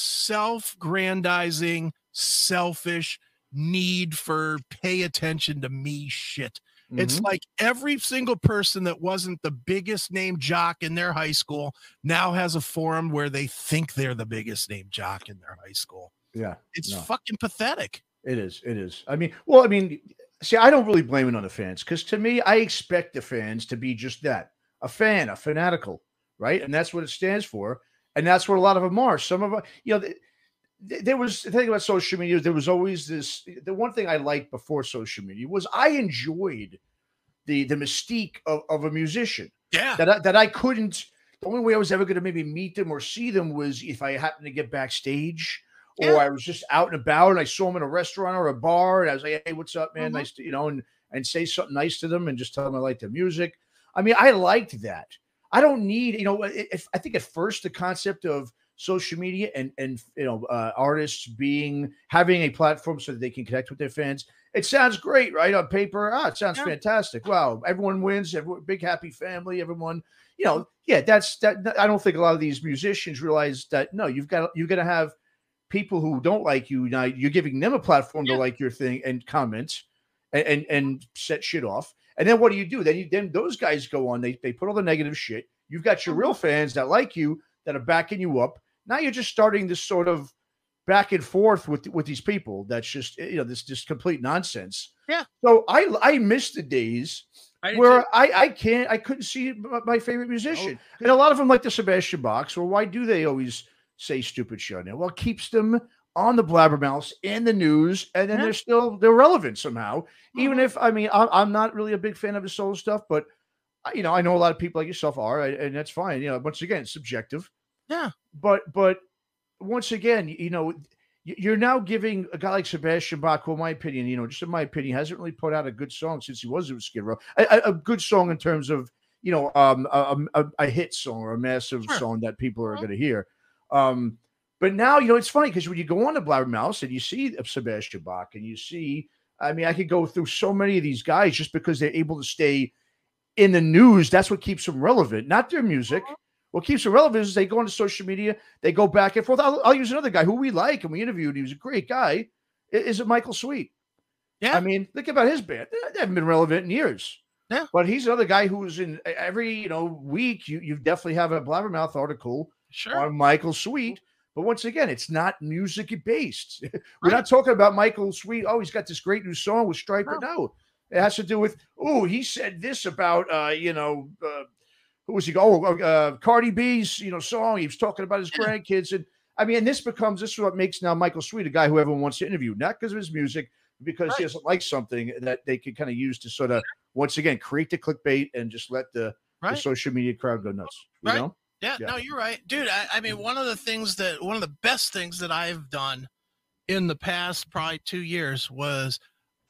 self-grandizing, selfish need for pay attention to me shit. Mm-hmm. It's like every single person that wasn't the biggest name jock in their high school now has a forum where they think they're the biggest name jock in their high school. Yeah. It's no. fucking pathetic. It is. It is. I mean, well, I mean, see, I don't really blame it on the fans because to me, I expect the fans to be just that, a fan, a fanatical, right? And that's what it stands for. And that's what a lot of them are. Some of them, you know, th- there was the thing about social media. There was always this. The one thing I liked before social media was I enjoyed the the mystique of, of a musician. Yeah, that I, that I couldn't. The only way I was ever going to maybe meet them or see them was if I happened to get backstage, yeah. or I was just out and about and I saw them in a restaurant or a bar, and I was like, "Hey, what's up, man? Mm-hmm. Nice to you know," and and say something nice to them and just tell them I like their music. I mean, I liked that. I don't need, you know, if I think at first the concept of social media and, and, you know, uh, artists being, having a platform so that they can connect with their fans, it sounds great, right? On paper. Ah, it sounds yeah. fantastic. Wow. Everyone wins. Everyone, big, happy family. Everyone, you know, yeah, that's that. I don't think a lot of these musicians realize that, no, you've got, you're going to have people who don't like you. Now you're giving them a platform yeah. to like your thing and comment and, and, and set shit off. And then what do you do? Then you, then those guys go on, they, they put all the negative shit. You've got your real fans that like you, that are backing you up. Now you're just starting this sort of back and forth with, with these people. That's just, you know, this just complete nonsense. Yeah. So I, I miss the days I where I, I can't, I couldn't see my favorite musician. Oh. And a lot of them like the Sebastian Bachs. Well, why do they always say stupid shit now? Well, it keeps them on the Blabbermouths in the news, and then yeah. they're still they're relevant somehow. Mm-hmm. Even if I mean I'm, I'm not really a big fan of his solo stuff, but you know I know a lot of people like yourself are, and that's fine. You know, once again, it's subjective. Yeah, but but once again, you know, you're now giving a guy like Sebastian Bach, who, in my opinion, you know, just in my opinion, hasn't really put out a good song since he was with Skid Row. A, a good song in terms of you know um a, a, a hit song or a massive sure. song that people are mm-hmm. going to hear. Um, But now, you know, it's funny because when you go on to Blabbermouth and you see Sebastian Bach and you see, I mean, I could go through so many of these guys just because they're able to stay in the news. That's what keeps them relevant, not their music. What keeps them relevant is they go onto social media, they go back and forth. I'll, I'll use another guy who we like and we interviewed. He was a great guy. Is it Michael Sweet? Yeah. I mean, think about his band. They haven't been relevant in years. Yeah. But he's another guy who's in every, you know, week. You, you definitely have a Blabbermouth article sure. on Michael Sweet. But once again, it's not music based. We're right. not talking about Michael Sweet. Oh, he's got this great new song with Stryper. No, no. It has to do with, oh, he said this about, uh, you know, uh, who was he? Oh, uh, Cardi B's, you know, song. He was talking about his yeah. grandkids. And I mean, and this becomes, this is what makes now Michael Sweet a guy who everyone wants to interview, not because of his music, because right. he doesn't like something that they could kind of use to sort of, once again, create the clickbait and just let the, right. the social media crowd go nuts. You right. know? Yeah, yeah, no, you're right, dude. I, I mean, one of the things that one of the best things that I've done in the past probably two years was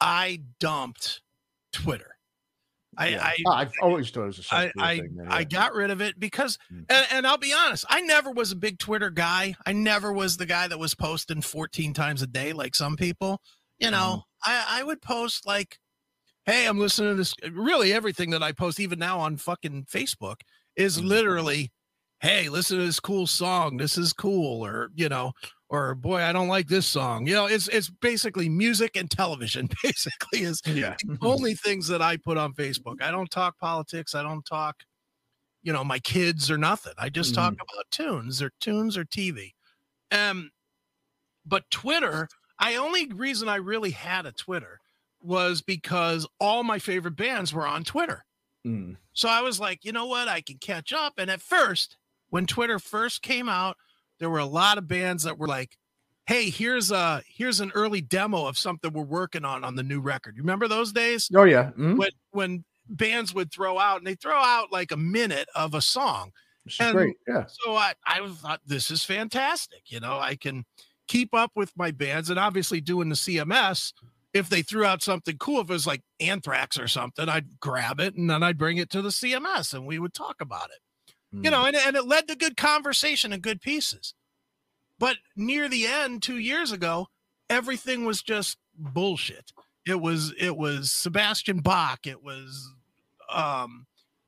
I dumped Twitter. I, yeah. I oh, I've always thought it was a I, I, thing, yeah. I got rid of it because, mm. and, and I'll be honest, I never was a big Twitter guy. I never was the guy that was posting fourteen times a day like some people. You know, mm. I, I would post like, hey, I'm listening to this. Really, everything that I post, even now on fucking Facebook, is mm. literally, hey, listen to this cool song. This is cool. Or, you know, or boy, I don't like this song. You know, it's it's basically music and television, basically is yeah. the only things that I put on Facebook. I don't talk politics. I don't talk, you know, my kids or nothing. I just mm-hmm. talk about tunes or tunes or T V. Um, but Twitter, I only reason I really had a Twitter was because all my favorite bands were on Twitter. Mm. So I was like, you know what? I can catch up. And at first, when Twitter first came out, there were a lot of bands that were like, hey, here's a here's an early demo of something we're working on on the new record. You remember those days? Oh, yeah. Mm-hmm. When, when bands would throw out, and they throw out like a minute of a song. Which is great, yeah. So I, I thought, this is fantastic. You know, I can keep up with my bands, and obviously doing the C M S, if they threw out something cool, if it was like Anthrax or something, I'd grab it, and then I'd bring it to the C M S, and we would talk about it. Mm. You know, and, and it led to good conversation and good pieces. But near the end, two years ago, everything was just bullshit. It was it was Sebastian Bach. It was um,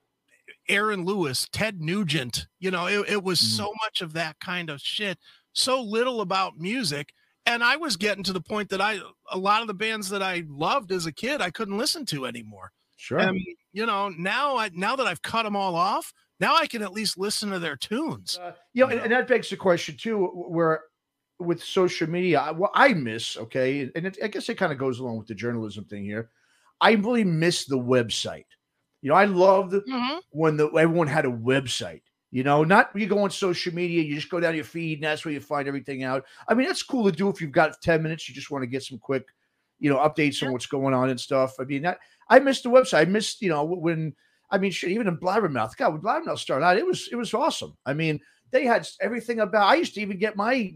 Aaron Lewis, Ted Nugent. You know, it, it was mm. so much of that kind of shit. So little about music. And I was getting to the point that I a lot of the bands that I loved as a kid, I couldn't listen to anymore. Sure. And, you know, now I now that I've cut them all off, now I can at least listen to their tunes. Uh, you know, and, and that begs the question too, where with social media, what I miss, okay, and it, I guess it kind of goes along with the journalism thing here. I really miss the website. You know, I loved mm-hmm. when the everyone had a website. You know, not you go on social media, you just go down your feed, and that's where you find everything out. I mean, that's cool to do if you've got ten minutes. You just want to get some quick, you know, updates on what's going on and stuff. I mean, that I missed the website. I missed, you know, when I mean, shit, even in Blabbermouth, God, when Blabbermouth started out, it was it was awesome. I mean, they had everything about. I used to even get my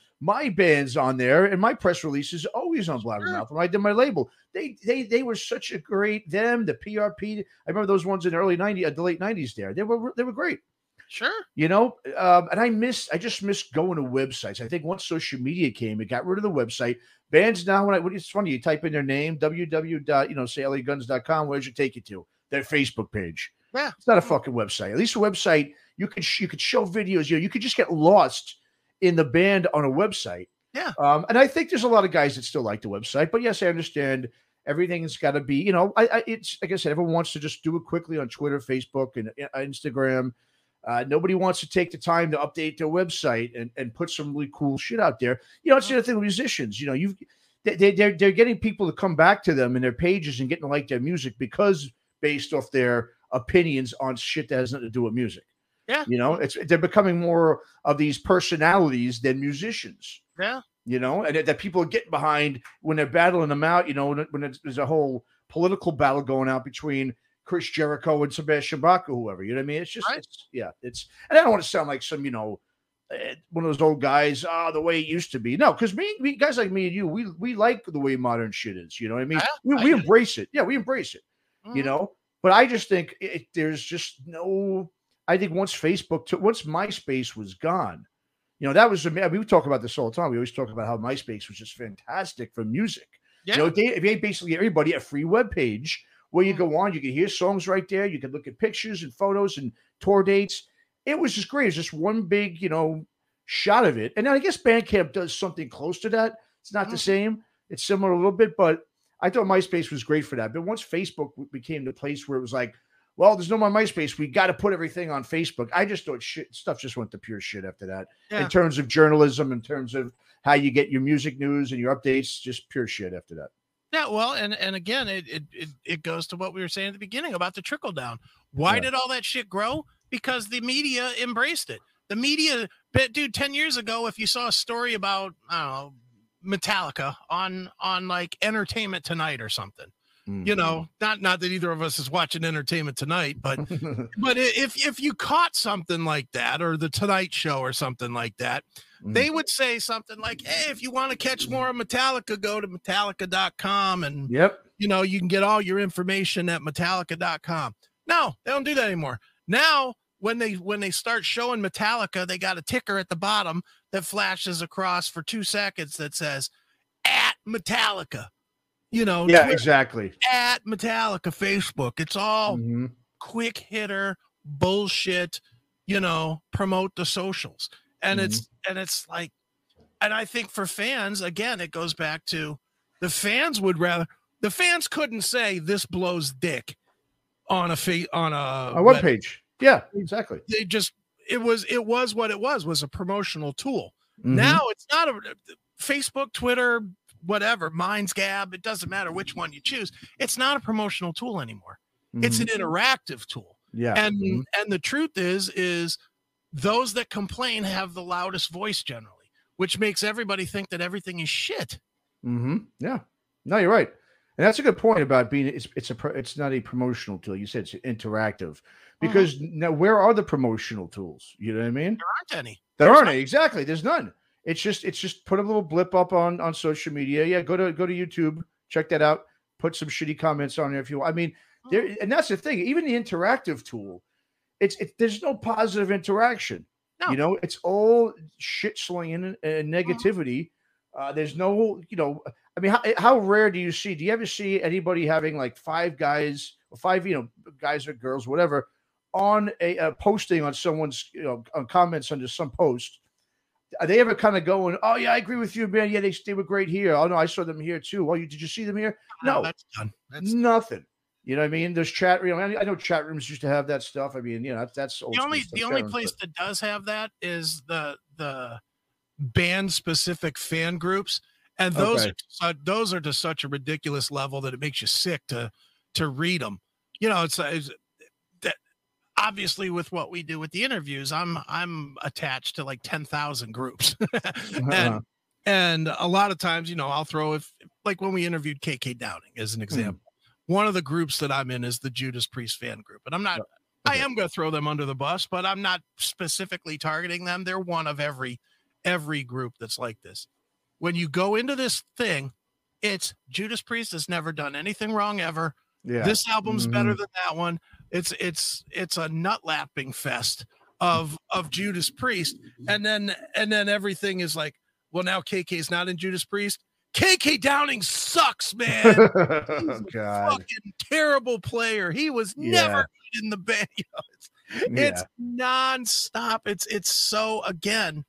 my bands on there, and my press releases always on Blabbermouth when I did my label. They they they were such a great them the P R P. I remember those ones in the early nineties, the late nineties. There, they were they were great. Sure. You know, um, and I miss, I just miss going to websites. I think once social media came, it got rid of the website. Bands now, when I, when it's funny, you type in their name, www. You know, say L A guns dot com, where does it take you to? Their Facebook page. Yeah. It's not a fucking website. At least a website, you could, you could show videos, you know, you could just get lost in the band on a website. Yeah. Um, and I think there's a lot of guys that still like the website, but yes, I understand everything's got to be, you know, I, I, it's, like I said, everyone wants to just do it quickly on Twitter, Facebook, and uh, Instagram. Uh, nobody wants to take the time to update their website and, and put some really cool shit out there. You know, it's the other thing with musicians. You know, you've they they're they're getting people to come back to them in their pages and getting to like their music because based off their opinions on shit that has nothing to do with music. Yeah, you know, it's they're becoming more of these personalities than musicians. Yeah, you know, and that people are getting behind when they're battling them out. You know, when, when there's a whole political battle going out between Chris Jericho and Sebastian Bach or whoever, you know what I mean? It's just, right. it's, yeah, it's, and I don't want to sound like some, you know, one of those old guys, ah, oh, the way it used to be. No, because me, me, guys like me and you, we we like the way modern shit is, you know what I mean? I, we, I we embrace it. it. Yeah, we embrace it, mm-hmm. you know? But I just think it, there's just no, I think once Facebook, took, once MySpace was gone, you know, that was, I mean, we talk about this all the time. We always talk about how MySpace was just fantastic for music. Yeah. You know, they, they basically everybody a free web page where you go on, you can hear songs right there. You can look at pictures and photos and tour dates. It was just great. It's just one big, you know, shot of it. And then I guess Bandcamp does something close to that. It's not mm-hmm. the same. It's similar a little bit, but I thought MySpace was great for that. But once Facebook became the place where it was like, well, there's no more MySpace. We got to put everything on Facebook. I just thought shit, stuff just went to pure shit after that. Yeah. In terms of journalism, in terms of how you get your music news and your updates, just pure shit after that. Yeah, well, and, and again, it, it it it goes to what we were saying at the beginning about the trickle down. Why yeah. did all that shit grow? Because the media embraced it. The media, dude, ten years ago, if you saw a story about, I don't know, Metallica on on like Entertainment Tonight or something, mm-hmm. you know, not not that either of us is watching Entertainment Tonight, but but if if you caught something like that, or the Tonight Show or something like that, mm-hmm. they would say something like, hey, if you want to catch more of Metallica, go to Metallica dot com, and yep, you know, you can get all your information at Metallica dot com. No, they don't do that anymore. Now, when they when they start showing Metallica, they got a ticker at the bottom that flashes across for two seconds that says at Metallica. You know, yeah, Twitter, exactly. At Metallica, Facebook. It's all mm-hmm. quick hitter bullshit, you know, promote the socials. And mm-hmm. it's and it's like, and I think for fans, again, it goes back to the fans would rather the fans couldn't say this blows dick on a fa- on a, a web page. Yeah, exactly. They just it was it was what it was was a promotional tool. Mm-hmm. Now it's not a Facebook, Twitter, whatever, Minds Gab, it doesn't matter which one you choose. It's not a promotional tool anymore. Mm-hmm. It's an interactive tool. Yeah. And mm-hmm. and the truth is is those that complain have the loudest voice generally, which makes everybody think that everything is shit. Mm-hmm. Yeah. No, you're right. And that's a good point about being it's it's a it's not a promotional tool. You said it's interactive. Because mm-hmm. now where are the promotional tools? You know what I mean? There aren't any. There There's aren't not- any. Exactly. There's none. It's just it's just put a little blip up on, on social media. Yeah, go to go to YouTube, check that out. Put some shitty comments on there if you want. I mean, there and that's the thing. Even the interactive tool, it's it, there's no positive interaction. No. You know, it's all shit slinging and, and Mhm. negativity. Uh, there's no, you know, I mean, how, how rare do you see? Do you ever see anybody having like five guys or five, you know, guys or girls, whatever, on a, a posting on someone's, you know, on comments under some post? Are they ever kind of going, oh yeah, I agree with you, man. Yeah, they, they were great here. Oh no, I saw them here too. Oh, you did you see them here? No, No, that's done. That's nothing. You know what I mean? There's chat. You know, I, I know chat rooms used to have that stuff. I mean, you know, that's, that's old the school only stuff, the only chat rooms, place but- that does have that is the the band specific fan groups, and those Okay. are to su- those are to such a ridiculous level that it makes you sick to to read them. You know, it's, it's that obviously with what we do with the interviews, I'm I'm attached to like ten thousand groups, Uh-huh. and and a lot of times, you know, I'll throw if like when we interviewed K K Downing as an example. One of the groups that I'm in is the Judas Priest fan group, and I'm not. I Okay. am going to throw them under the bus, but I'm not specifically targeting them. They're one of every every group that's like this. When you go into this thing, it's Judas Priest has never done anything wrong ever. Yeah. This album's Mhm. better than that one. It's it's it's a nut lapping fest of of Judas Priest, and then and then everything is like, well, now K K's not in Judas Priest. K K Downing sucks, man. He's Oh, a God. fucking terrible player. He was Yeah. never good in the band. You know, it's, it's nonstop. It's it's so again,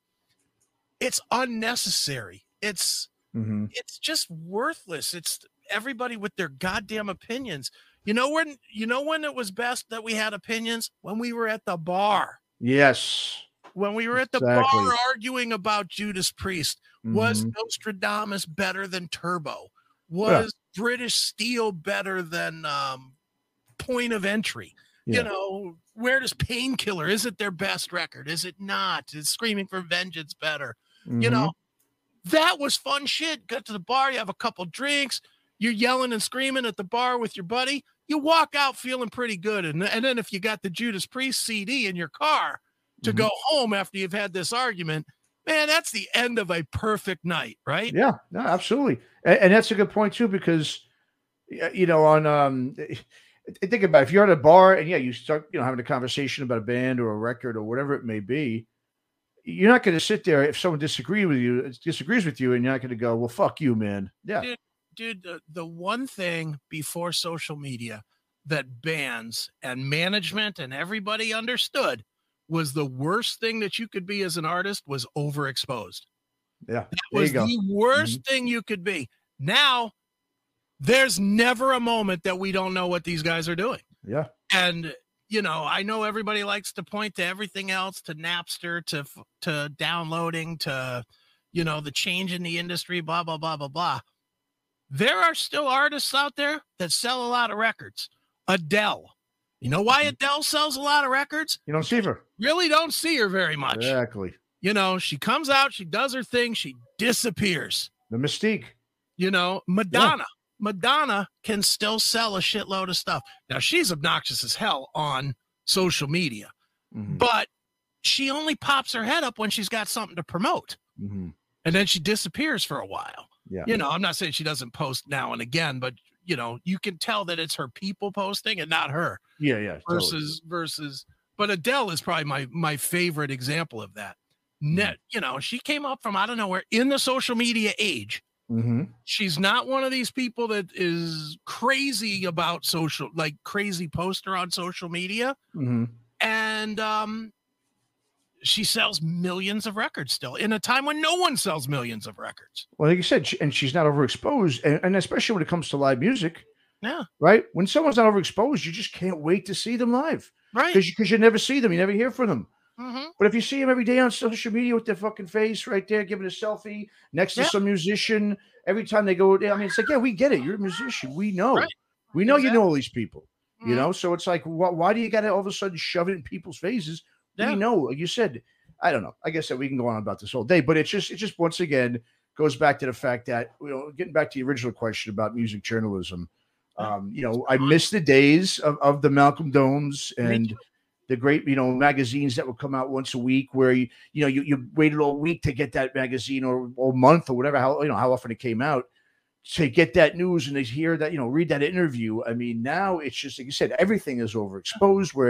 it's unnecessary. It's Mhm. it's just worthless. It's everybody with their goddamn opinions. You know when you know when it was best that we had opinions? When we were at the bar. Yes. When we were at the Exactly. bar arguing about Judas Priest. Was Mhm. Nostradamus better than Turbo? Yeah. Was British Steel better than um, Point of Entry? Yeah. You know, where does Painkiller? Is it their best record? Is it not? Is Screaming for Vengeance better? You know, that was fun shit. Got to the bar, you have a couple drinks, you're yelling and screaming at the bar with your buddy. You walk out feeling pretty good. And, and then if you got the Judas Priest C D in your car to Mhm. go home after you've had this argument, man, that's the end of a perfect night, right? Yeah, no, absolutely. And, and that's a good point too, because y- you know, on um think about it, if you're at a bar and yeah, you start, you know, having a conversation about a band or a record or whatever it may be, you're not going to sit there if someone disagrees with you, disagrees with you, and you're not going to go, well, fuck you, man. Yeah. Dude, dude, the, the one thing before social media that bands and management and everybody understood was the worst thing that you could be as an artist was overexposed. Yeah. That There was you go. the worst thing you could be. Now, there's never a moment that we don't know what these guys are doing. Yeah. And you know, I know everybody likes to point to everything else, to Napster, to to downloading, to you know, the change in the industry, blah blah blah blah blah. There are still artists out there that sell a lot of records. Adele. You know why Adele sells a lot of records? You don't see her. Really don't see her very much. Exactly. You know, she comes out, she does her thing, she disappears. The mystique. You know, Madonna. Madonna can still sell a shitload of stuff. Now, she's obnoxious as hell on social media, Mhm. but she only pops her head up when she's got something to promote. Mhm. And then she disappears for a while. Yeah. You know, I'm not saying she doesn't post now and again, but, you know, you can tell that it's her people posting and not her. Yeah. Yeah. Totally. Versus, versus, but Adele is probably my, my favorite example of that. Net, you know, she came up from, I don't know where, in the social media age. Mhm. She's not one of these people that is crazy about social, like crazy poster on social media. Mhm. And um, she sells millions of records still in a time when no one sells millions of records. Well, like you said, she, and she's not overexposed, and, and especially when it comes to live music, Yeah. right? When someone's not overexposed, you just can't wait to see them live Right. because you, 'cause you never see them, you never hear from them. Mm-hmm. But if you see them every day on social media with their fucking face right there, giving a selfie next to Yeah. some musician, every time they go, I mean, it's like, yeah, we get it. You're a musician. We know. Right. We know you Exactly. know all these people. You Mhm. know, so it's like, why, why do you got to all of a sudden shove it in people's faces? Yeah. We know, like you said, I don't know. I guess that we can go on about this all day, but it's just, it just once again goes back to the fact that, you know, getting back to the original question about music journalism, um, you know, I miss the days of, of the Malcolm Domes and the great, you know, magazines that would come out once a week where you, you know, you, you waited all week to get that magazine or all month or whatever, how, you know, how often it came out to get that news and to hear that, you know, read that interview. I mean, now it's just, like you said, everything is overexposed where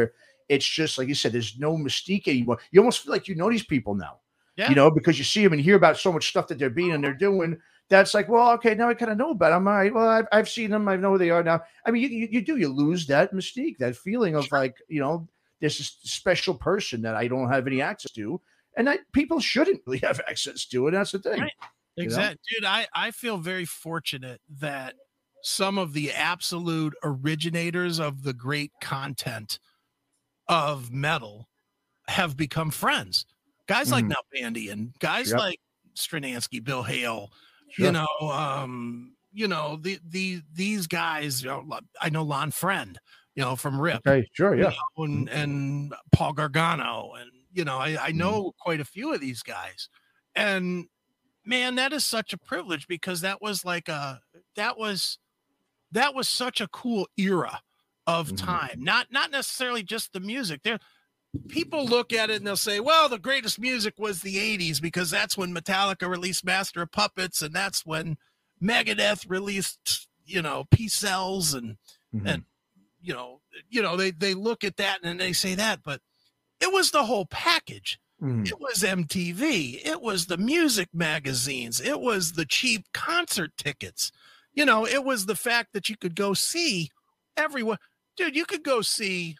it's just like you said, there's no mystique anymore. You almost feel like you know these people now, Yeah. you know, because you see them and hear about so much stuff that they're being and they're doing. That's like, well, okay, now I kind of know about them. All right, well, I've, I've seen them. I know who they are now. I mean, you, you, you do, you lose that mystique, that feeling of like, you know, there's this special person that I don't have any access to, and that people shouldn't really have access to it. That's the thing. Right. Exactly. Dude, I, I feel very fortunate that some of the absolute originators of the great content of metal have become friends. Guys like Mhm. Nalbandian and guys Yep. like Stranansky, Bill Hale, Sure. you know, um, you know, the, the, these guys, you know, I know Lon Friend, you know, from RIP, Okay, sure, you yeah. know, and, and Paul Gargano. And, you know, I, I know quite a few of these guys. And man, that is such a privilege because that was like a, that was, that was such a cool era of Mhm. time. Not, not necessarily just the music. There, people look at it and they'll say, well, the greatest music was the eighties because that's when Metallica released Master of Puppets and that's when Megadeth released, you know, P-Cells and, Mhm. and, you know, you know, they, they look at that and they say that, but it was the whole package. Mhm. It was M T V. It was the music magazines. It was the cheap concert tickets. You know, it was the fact that you could go see everyone. Dude, you could go see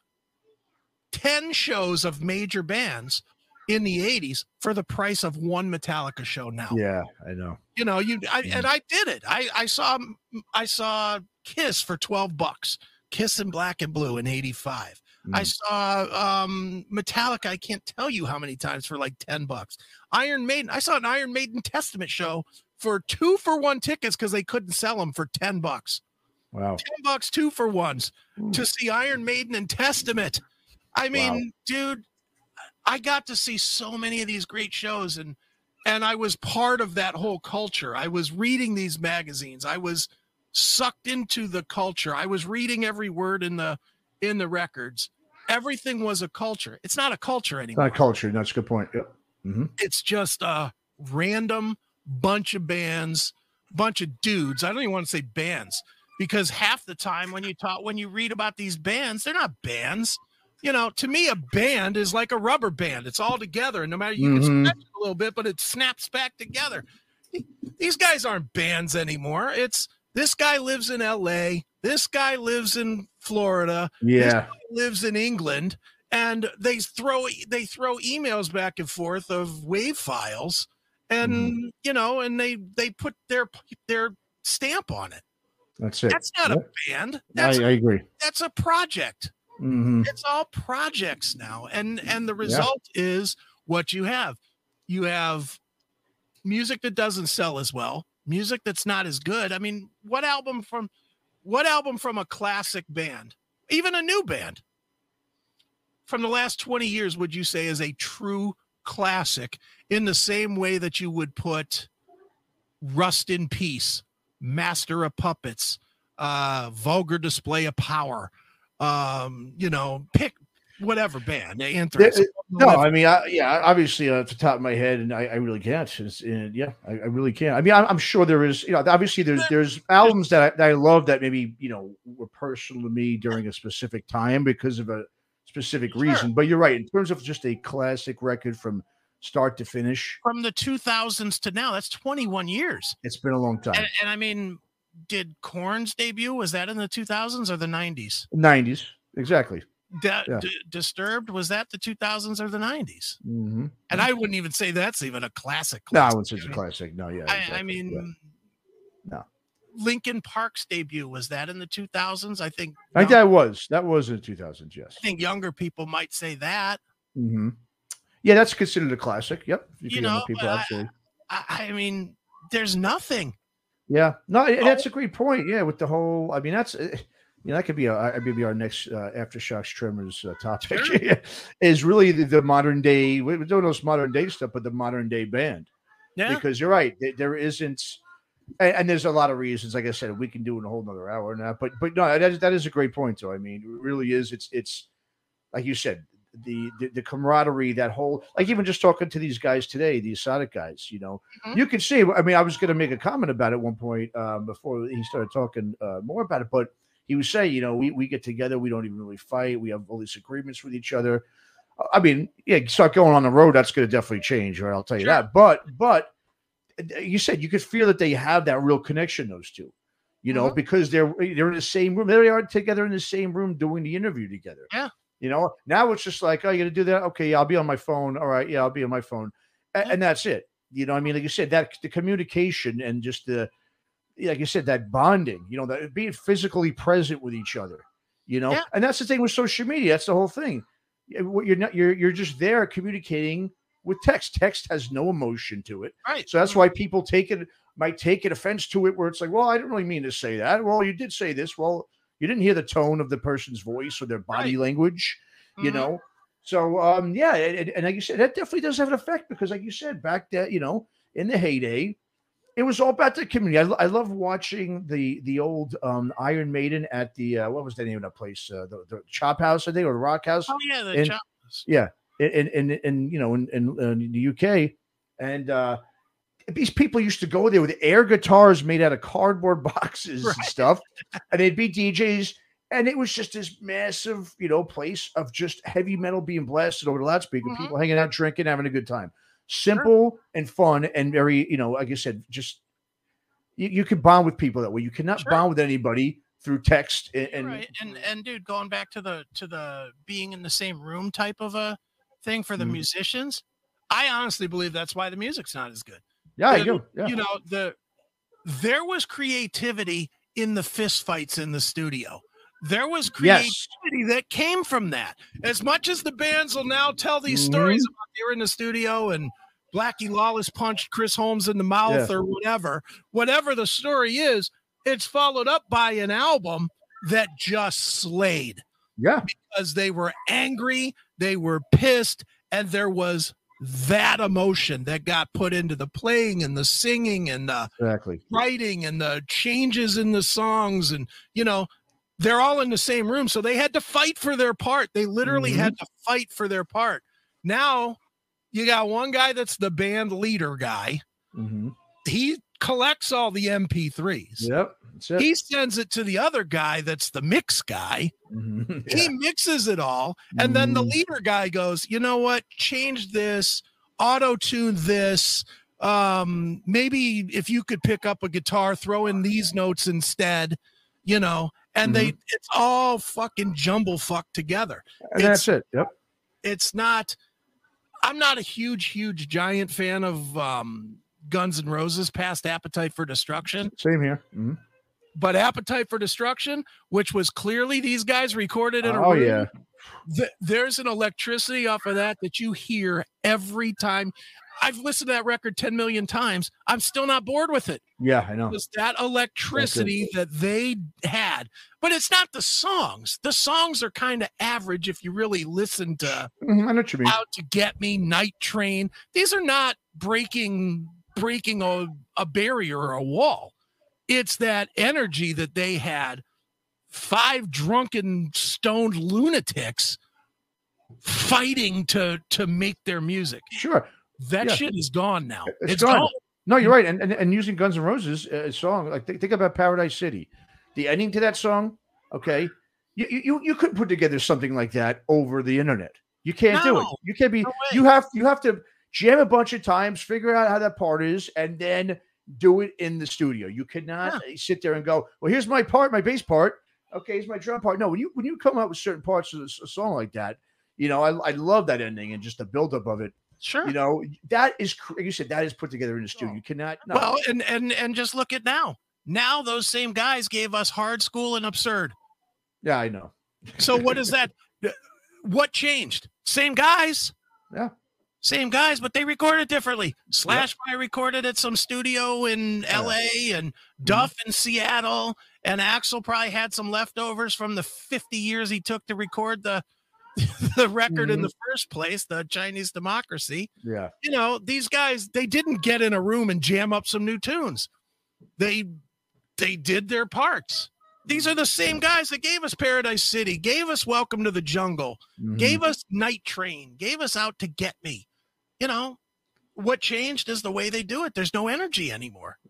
ten shows of major bands in the eighties for the price of one Metallica show now. Yeah, I know. You know, you I, and I did it. I I saw I saw Kiss for twelve bucks. Kiss in Black and Blue in eighty-five. I Mm. saw um Metallica, I can't tell you how many times for like ten bucks. Iron Maiden, I saw an Iron Maiden Testament show for two for one tickets because they couldn't sell them for ten bucks. Wow. ten bucks, two for ones to see Iron Maiden and Testament. I mean, Wow. dude, I got to see so many of these great shows and and I was part of that whole culture. I was reading these magazines. I was sucked into the culture. I was reading every word in the in the records. Everything was a culture. It's not a culture It's anymore. not a culture. That's a good point. Yep. Mhm. It's just a random bunch of bands, bunch of dudes. I don't even want to say bands because half the time when you talk, when you read about these bands, they're not bands. You know, to me, a band is like a rubber band. It's all together. And no matter, you Mhm. can stretch it a little bit, but it snaps back together. These guys aren't bands anymore. It's this guy lives in L A. This guy lives in Florida. This Yeah. guy lives in England. And they throw they throw emails back and forth of wave files, and Mhm. you know, and they they put their their stamp on it. That's it. That's not Yep. a band. I, That's I agree. that's a project. Mhm. It's all projects now, and and the result is what you have. You have music that doesn't sell as well, music that's not as good. I mean, what album from what album from a classic band, even a new band, from the last twenty years would you say is a true classic in the same way that you would put Rust in Peace, Master of Puppets, uh, Vulgar Display of Power, um, you know, pick whatever band, Anthrax. There- No, I mean, I, yeah, obviously uh, off the top of my head, and I, I really can't. It's, and yeah, I, I really can't. I mean, I'm, I'm sure there is, you know, obviously there's there's albums that I, that I love that maybe you know were personal to me during a specific time because of a specific Sure. reason. But you're right, in terms of just a classic record from start to finish, From the two thousands to now, that's twenty-one years. it's been a long time. And, and I mean, did Korn's debut, was that in the two thousands or the nineties? nineties, exactly. Da- Yeah. D- Disturbed, was that the two thousands or the nineties? Mm-hmm. And I wouldn't even say that's even a classic. No, I classic. wouldn't say it's a classic. No, yeah, I, exactly. I mean, yeah. No. Linkin Park's debut, was that in the two thousands? I think I think that was that was in the two thousands. Yes. I think younger people might say that. Mm-hmm. Yeah, that's considered a classic. Yep. You For know, younger people, but I- absolutely. I, I mean, there's nothing. Yeah, no, and that's a great point. Yeah, with the whole, I mean, that's uh, you know that could be a maybe our next uh, Aftershocks Tremors uh, topic Sure. is really the, the modern day. We're doing those modern day stuff, but the modern day band. Yeah. Because you're right, there, there isn't, and, and there's a lot of reasons. Like I said, we can do in a whole nother hour now. But but no, that is, that is a great point. Though I mean, it really is. It's it's like you said. The, the the camaraderie, that whole, like even just talking to these guys today, these Sonic guys, you know, Mhm. you can see. I mean, I was going to make a comment about it at one point um, before he started talking uh, more about it, but he was saying, you know, we, we get together, we don't even really fight. We have all these agreements with each other. I mean, yeah, you start going on the road, that's going to definitely change, right? I'll tell you Sure. that. But, but you said you could feel that they have that real connection, those two, you know, Mm-hmm. because they're, they're in the same room. There they are together in the same room doing the interview together. Yeah. You know, now it's just like, oh, you got to do that. Okay. Yeah, I'll be on my phone. All right. Yeah, I'll be on my phone. And, Yeah. and that's it. You know, I mean, like you said, that the communication and just the, like you said, that bonding, you know, that being physically present with each other, you know, Yeah. and that's the thing with social media. That's the whole thing. You're not, you're, you're just there communicating with text. Text has no emotion to it. Right. So that's why people take it, might take an offense to it, where it's like, well, I didn't really mean to say that. Well, you did say this. Well, you didn't hear the tone of the person's voice or their body Right. language, you Mhm. know? So, um, yeah, and, and like you said, that definitely does have an effect because, like you said, back that, you know, in the heyday, it was all about the community. I, I love watching the the old um, Iron Maiden at the uh, what was the name of that place? Uh, the, the Chop House, I think, or the Rock House. Oh yeah, the And- choppers. Yeah, in in in you know in, in, in the U K, and uh, these people used to go there with air guitars made out of cardboard boxes Right. and stuff, and they'd be D Js. And it was just this massive, you know, place of just heavy metal being blasted over the loudspeaker, Mhm. people hanging out, drinking, having a good time. Simple and fun and very, you know, like I said, just you, you can bond with people that way. You cannot Sure. bond with anybody through text and, and right. And and dude, going back to the to the being in the same room type of a thing for the Mhm. musicians, I honestly believe that's why the music's not as good. yeah, The- you, yeah, You know, the there was creativity in the fist fights in the studio. There was creativity yes, that came from that. As much as the bands will now tell these Mhm. stories about they were in the studio and Blackie Lawless punched Chris Holmes in the mouth Yeah. or whatever, whatever the story is, it's followed up by an album that just slayed yeah, because they were angry, they were pissed, and there was that emotion that got put into the playing and the singing and the exactly. writing and the changes in the songs. And, you know, they're all in the same room. So they had to fight for their part. They literally Mhm. had to fight for their part. Now you got one guy that's the band leader guy. Mhm. He collects all the M P threes. Yep, that's it. He sends it to the other guy that's the mix guy. Mhm. He Yeah. mixes it all. And then the Mhm. leader guy goes, you know what? Change this, auto tune this. Um, maybe if you could pick up a guitar, throw in these notes instead, you know, and they it's all fucking jumble fuck together. And it's- that's it. Yep. It's not, I'm not a huge, huge giant fan of um Guns N' Roses past Appetite for Destruction. Same here. Mhm. But Appetite for Destruction, which was clearly these guys recorded in a Oh room, yeah. th- there's an electricity off of that that you hear every time. I've listened to that record ten million times. I'm still not bored with it. Yeah, I know. It was that electricity that they had. But it's not the songs. The songs are kind of average if you really listen to Mhm, I know what you mean. Out to Get Me, Night Train. These are not breaking breaking a, a barrier or a wall. It's that energy that they had. Five drunken, stoned lunatics fighting to to make their music. Sure. That Yeah. shit is gone now. It's It's gone. gone. No, you're right. And and, and using Guns N' Roses uh, song, like think, think about Paradise City, the ending to that song. Okay, you you you couldn't put together something like that over the internet. You can't do it. No. You can't be. No way. You have you have to jam a bunch of times, figure out how that part is, and then do it in the studio. You cannot sit there and go, well, here's my part, my bass part. Okay, here's my drum part. No, when you when you come out with certain parts of a song like that, you know, I I love that ending and just the buildup of it. Sure. You know, that is, like you said, that is put together in the studio. You cannot. No. Well, and and and just look at now. Now those same guys gave us Hard School and Absurd. Yeah, I know. So what is that? What changed? Same guys. Yeah. Same guys, but they recorded differently. Slash by recorded at some studio in L A and Duff in Seattle, and Axl probably had some leftovers from the fifty years he took to record the the record in Mhm. the first place, the Chinese Democracy. Yeah. You know, these guys, they didn't get in a room and jam up some new tunes. They they did their parts. These are the same guys that gave us Paradise City, gave us Welcome to the Jungle, Mhm. gave us Night Train, gave us Out to Get Me. You know, what changed is the way they do it. There's no energy anymore. Yeah.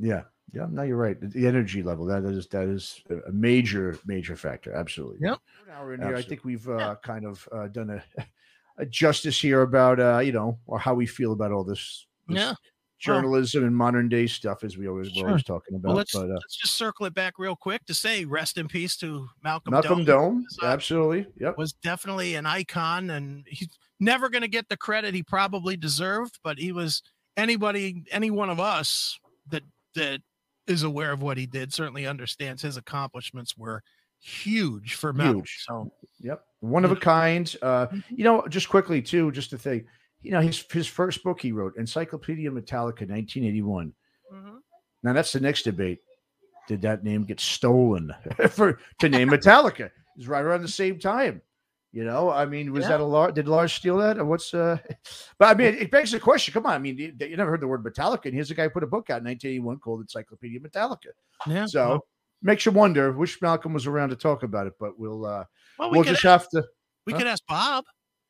Yeah, no, you're right. The energy level, that is that is a major, major factor. Absolutely. Yep. An hour in here, I Absolutely. think we've Yeah. uh, kind of uh, done a, a justice here about uh, you know, or how we feel about all this Yeah. this Well, journalism and modern day stuff, as we always we're sure. always talking Well, about. let's But uh, let's just circle it back real quick to say rest in peace to Malcolm Dome. Malcolm Dome, Was, uh, absolutely. Yep. was definitely an icon, and he's never going to get the credit he probably deserved. But he was anybody, any one of us that that is aware of what he did certainly understands his accomplishments were huge for Malcolm. Huge. So, Yep. One of a kind. Uh, you know, just quickly too, just to think, you know, his his first book he wrote, Encyclopedia Metallica, nineteen eighty-one. mm-hmm. Now that's the next debate. Did that name get stolen for to name Metallica? It's right around the same time. You know, I mean, was Yeah. that a Lars? Did Lars steal that, or what's? uh But I mean, it begs the question. Come on, I mean, you, you never heard the word Metallica, and here's a guy who put a book out in nineteen eighty-one called Encyclopedia Metallica. Yeah. So well, makes you wonder. Wish Malcolm was around to talk about it, but we'll uh well, we we'll could just ask, have to. we huh? could ask Bob.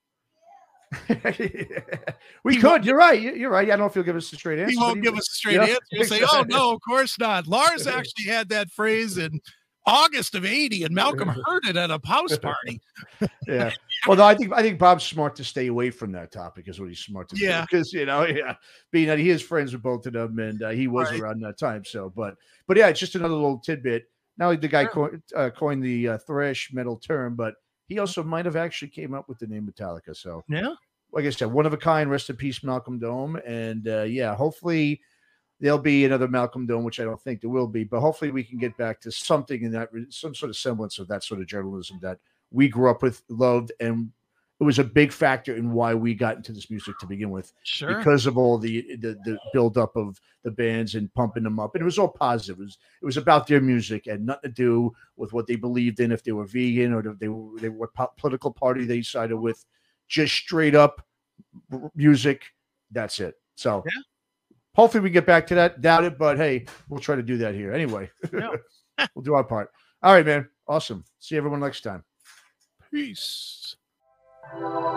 we He could. won't- You're right. You- You're right. I don't know if he'll give us a straight answer. He but won't give us a straight yeah, answer. He'll say, "Oh no, of course not." Lars actually had that phrase in August of eighty, and Malcolm heard it at a house party. Yeah. Well, no, I think I think Bob's smart to stay away from that topic. Is what he's smart to Yeah. do. Because you know, yeah, being that he is friends with both of them, and uh, he was Right. around that time. So, but but yeah, it's just another little tidbit. Not only the guy Sure. co- uh, coined the uh, thrash metal term, but he also might have actually came up with the name Metallica. So, Yeah. like I said, one of a kind. Rest in peace, Malcolm Dome. And uh, yeah, hopefully there'll be another Malcolm Dome, which I don't think there will be, but hopefully we can get back to something in that, some sort of semblance of that sort of journalism that we grew up with, loved, and it was a big factor in why we got into this music to begin with, Sure. because of all the the, the build up of the bands and pumping them up, and it was all positive. It was it was about their music and nothing to do with what they believed in, if they were vegan or if they were they what po- political party they sided with. Just straight up music. That's it. So. Yeah. Hopefully we get back to that. Doubt it, but hey, we'll try to do that here. Anyway, Yeah. we'll do our part. All right, man. Awesome. See everyone next time. Peace.